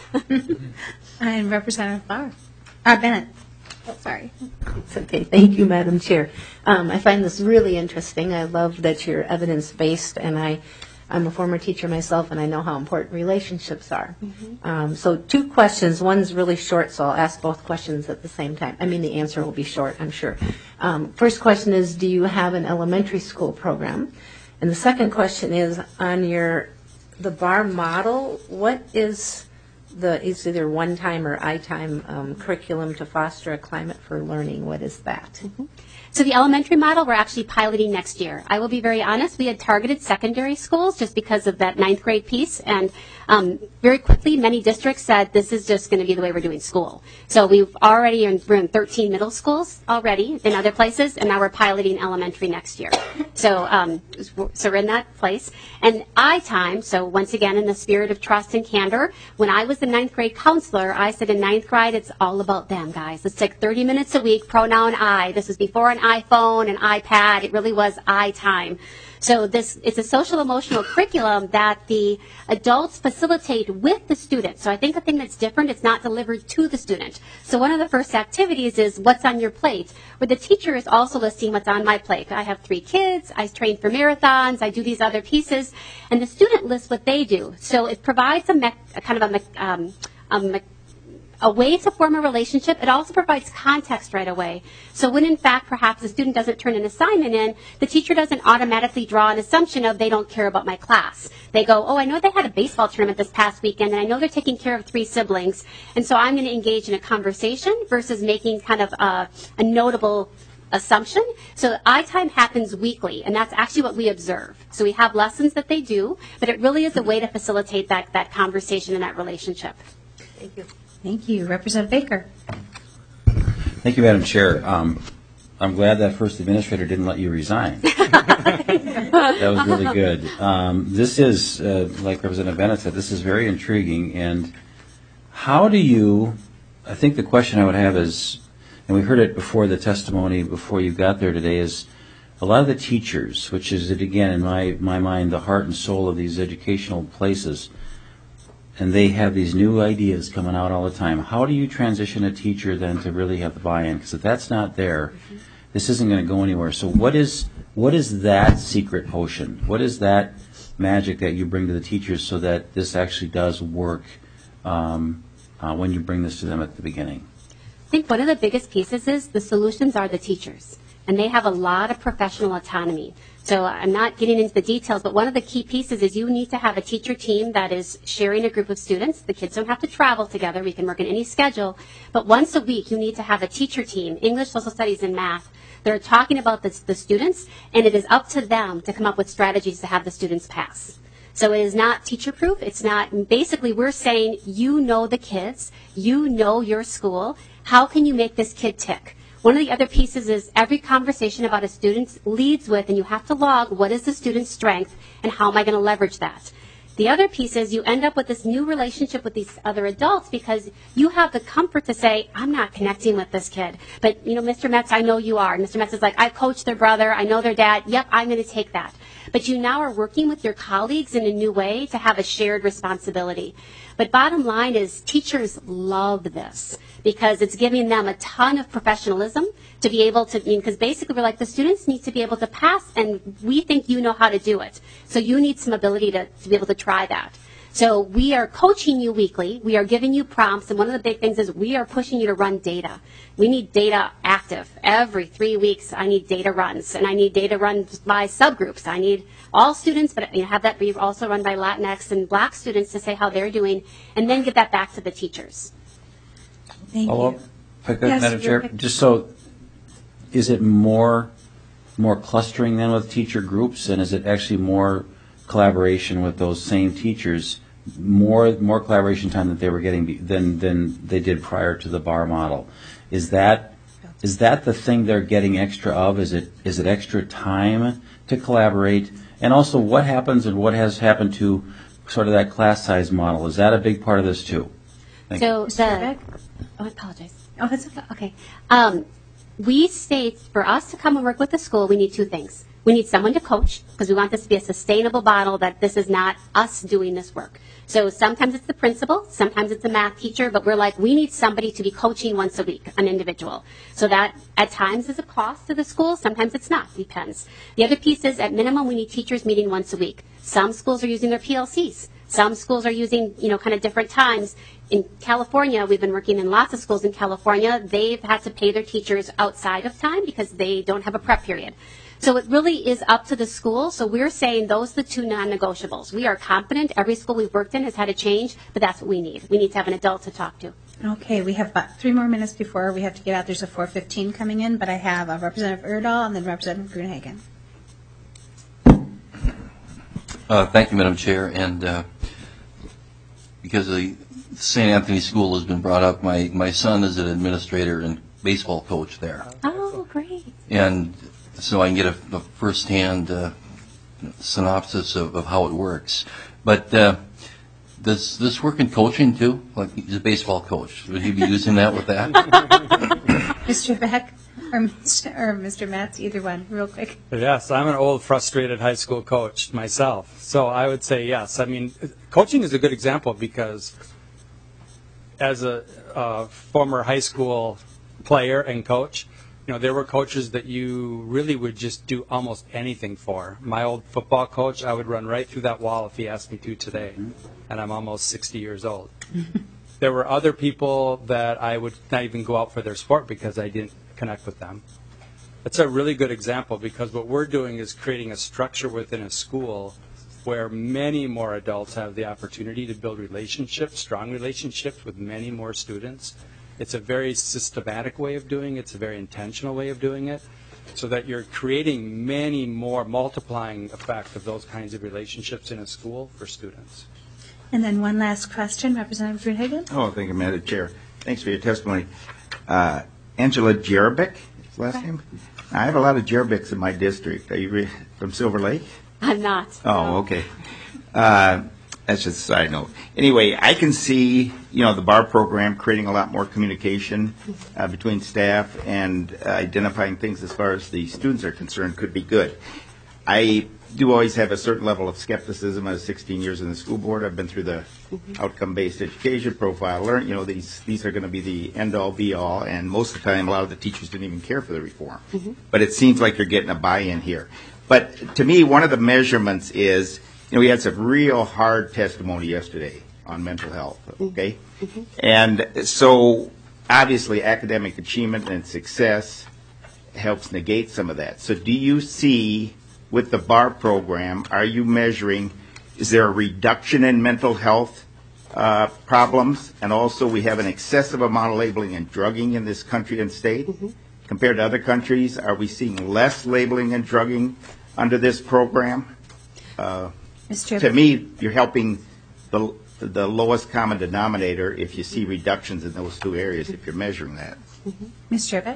And Representative Bennett. Oh, sorry. It's okay. Thank you, Madam Chair. I find this really interesting. I love that you're evidence-based, and I'm a former teacher myself, and I know how important relationships are. Mm-hmm. So 2 questions. One's really short, so I'll ask both questions at the same time. I mean, the answer will be short, I'm sure. First question is, do you have an elementary school program? And the second question is, on the BAR model, what is it's either one-time or I-time curriculum to foster a climate for learning? What is that? Mm-hmm. So the elementary model we're actually piloting next year. I will be very honest, we had targeted secondary schools just because of that 9th grade piece, and very quickly many districts said this is just going to be the way we're doing school. So we're in 13 middle schools already in other places, and now we're piloting elementary next year. So we're in that place. And I-time, so once again in the spirit of trust and candor, when I was the 9th grade counselor, I said in 9th grade it's all about them, guys. Let's take 30 minutes a week, pronoun I. This was before an iPhone, an iPad. It really was I-time. So it's a social emotional curriculum that the adults facilitate with the student. So I think the thing that's different, it's not delivered to the student. So one of the first activities is what's on your plate, where the teacher is also listing what's on my plate. I have 3 kids, I train for marathons, I do these other pieces, and the student lists what they do. So it provides a way to form a relationship. It also provides context right away. So when in fact perhaps the student doesn't turn an assignment in, the teacher doesn't automatically draw an assumption of they don't care about my class. They go, oh, I know they had a baseball tournament this past weekend, and I know they're taking care of 3 siblings, and so I'm going to engage in a conversation versus making kind of a notable assumption. So I-time happens weekly, and that's actually what we observe. So we have lessons that they do, but it really is a way to facilitate that conversation and that relationship. Thank you. Thank you. Representative Baker. Thank you, Madam Chair. I'm glad that first administrator didn't let you resign. That was really good. This is, like Representative Bennett said, this is very intriguing. And how do you, I think the question I would have is, and we heard it before the testimony, before you got there today, is a lot of the teachers, which is, again, in my mind, the heart and soul of these educational places, and they have these new ideas coming out all the time. How do you transition a teacher then to really have the buy-in? Because if that's not there, this isn't going to go anywhere. So what is that secret potion? What is that magic that you bring to the teachers so that this actually does work when you bring this to them at the beginning? I think one of the biggest pieces is the solutions are the teachers, and they have a lot of professional autonomy. So I'm not getting into the details, but one of the key pieces is you need to have a teacher team that is sharing a group of students. The kids don't have to travel together. We can work in any schedule. But once a week, you need to have a teacher team, English, social studies, and math. They're talking about the students, and it is up to them to come up with strategies to have the students pass. So it is not teacher-proof. It's not, basically we're saying, you know the kids, you know your school, how can you make this kid tick? One of the other pieces is every conversation about a student leads with, and you have to log, what is the student's strength and how am I going to leverage that? The other piece is you end up with this new relationship with these other adults because you have the comfort to say, I'm not connecting with this kid. But, you know, Mr. Metz, I know you are. And Mr. Metz is like, I coached their brother. I know their dad. Yep, I'm going to take that. But you now are working with your colleagues in a new way to have a shared responsibility. But bottom line is teachers love this because it's giving them a ton of professionalism to be able to, because basically we're like, the students need to be able to pass and we think you know how to do it. So you need some ability to be able to try that. So we are coaching you weekly. We are giving you prompts. And one of the big things is we are pushing you to run data. We need data active. Every 3 weeks, I need data runs. And I need data runs by subgroups. I need all students, but have that be also run by Latinx and Black students to say how they're doing, and then give that back to the teachers. Thank Hello? you. If I could, Yes, Madam you're Chair, just so, is it more clustering then with teacher groups, and is it actually more collaboration with those same teachers, more collaboration time that they were getting than they did prior to the BAR model? Is that the thing they're getting extra of? Is it extra time to collaborate? And also, what happens and what has happened to sort of that class size model? Is that a big part of this too? Thank you. I apologize. Oh, that's okay. Okay. We state for us to come and work with the school, we need two things. We need someone to coach because we want this to be a sustainable model that this is not us doing this work. So sometimes it's the principal, sometimes it's a math teacher, but we're like, we need somebody to be coaching once a week, an individual. So that at times is a cost to the school, sometimes it's not, depends. The other piece is at minimum we need teachers meeting once a week. Some schools are using their PLCs. Some schools are using, kind of different times. In California, we've been working in lots of schools in California. They've had to pay their teachers outside of time because they don't have a prep period. So it really is up to the school. So we're saying those are the two non-negotiables. We are confident. Every school we've worked in has had a change, but that's what we need. We need to have an adult to talk to. Okay, we have about 3 more minutes before we have to get out. There's a 4:15 coming in, but I have Representative Erdahl and then Representative Gruenhagen. Thank you, Madam Chair. And because the St. Anthony School has been brought up, my son is an administrator and baseball coach there. Oh, great. And so I can get a first-hand synopsis of how it works. But does this work in coaching, too? Like, he's a baseball coach. Would he be using that with that? Mr. Beck or Mr. Metz, either one, real quick. Yes, I'm an old, frustrated high school coach myself. So I would say yes. I mean, coaching is a good example because as a former high school player and coach, there were coaches that you really would just do almost anything for. My old football coach, I would run right through that wall if he asked me to today, and I'm almost 60 years old. There were other people that I would not even go out for their sport because I didn't connect with them. That's a really good example because what we're doing is creating a structure within a school where many more adults have the opportunity to build relationships, strong relationships with many more students. It's a very systematic way of doing it. It's a very intentional way of doing it so that you're creating many more multiplying effect of those kinds of relationships in a school for students. And then one last question, Representative Gruenhagen. Oh, thank you, Madam Chair. Thanks for your testimony. Angela Jerebick, is the last name? I have a lot of Jerebics in my district. Are you from Silver Lake? I'm not. Oh, okay. That's just a side note. Anyway, I can see, the BAR program creating a lot more communication between staff and identifying things as far as the students are concerned could be good. I do always have a certain level of skepticism. I was 16 years in the school board. I've been through the outcome-based education profile. Learn, these are going to be the end-all, be-all, and most of the time, a lot of the teachers didn't even care for the reform. But it seems like you're getting a buy-in here. But to me, one of the measurements is, we had some real hard testimony yesterday on mental health, okay? And so, obviously, academic achievement and success helps negate some of that. So do you see, with the BAR program, are you measuring, is there a reduction in mental health problems? And also, we have an excessive amount of labeling and drugging in this country and state. Compared to other countries, are we seeing less labeling and drugging under this program? to me, you're helping the lowest common denominator if you see reductions in those two areas, if you're measuring that. Ms. Jervik?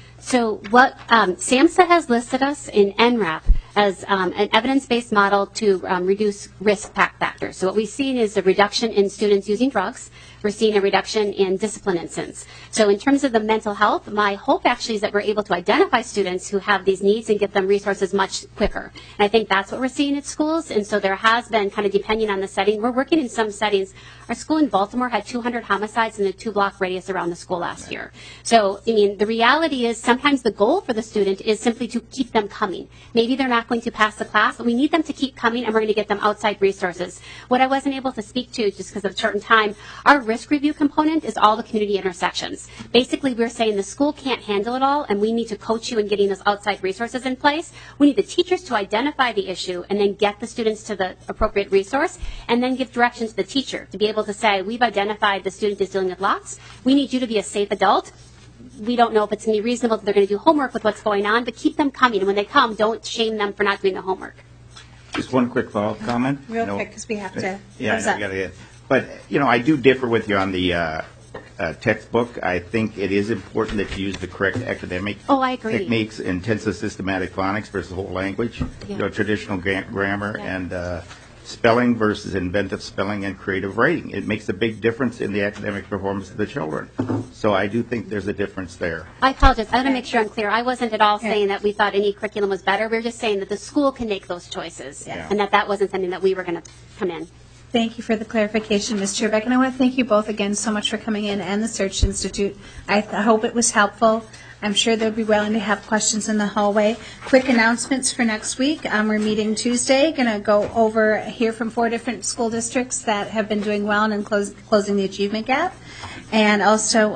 So what SAMHSA has listed us in NRAP as an evidence-based model to reduce risk factors. So what we've seen is a reduction in students using drugs. We're seeing a reduction in discipline incidents. So in terms of the mental health, my hope actually is that we're able to identify students who have these needs and get them resources much quicker. And I think that's what we're seeing at schools. And so there has been, kind of depending on the setting, we're working in some settings. Our school in Baltimore had 200 homicides in a 2-block radius around the school last year. So, I mean, the reality is sometimes the goal for the student is simply to keep them coming. Maybe they're not going to pass the class, but we need them to keep coming, and we're going to get them outside resources. What I wasn't able to speak to, just because of short time, our risk review component is all the community intersections. Basically, we're saying the school can't handle it all, and we need to coach you in getting those outside resources in place. We need the teachers to identify the issue and then get the students to the appropriate resource, and then give direction to the teacher to be able to say, we've identified the student is dealing with lots. We need you to be a safe adult. We don't know if it's going to be reasonable that they're going to do homework with what's going on, but keep them coming. And when they come, don't shame them for not doing the homework. Just one quick follow-up comment. Real quick, because we have to. Yeah, I got it. But, you know, I do differ with you on the textbook. I think it is important that you use the correct academic I agree. techniques, intensive systematic phonics versus whole language, you know, traditional grammar, and spelling versus inventive spelling and creative writing. It makes a big difference in the academic performance of the children. So I do think there's a difference there. I apologize. I want to make sure I'm clear. I wasn't at all saying that we thought any curriculum was better. We were just saying that the school can make those choices, and that wasn't something that we were going to come in. Thank you for the clarification, Ms. Jerbeck. And I want to thank you both again so much for coming in, and the Search Institute. I hope it was helpful. I'm sure they'll be willing to have questions in the hallway. Quick announcements for next week. We're meeting Tuesday. Going to go over, hear from 4 different school districts that have been doing well and closing the achievement gap. And also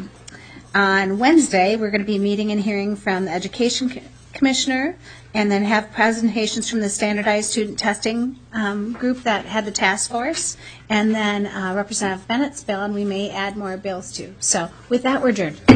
on Wednesday, we're going to be meeting and hearing from the Education Commissioner, and then have presentations from the standardized student testing group that had the task force, and then Representative Bennett's bill, and we may add more bills too. So with that, we're adjourned.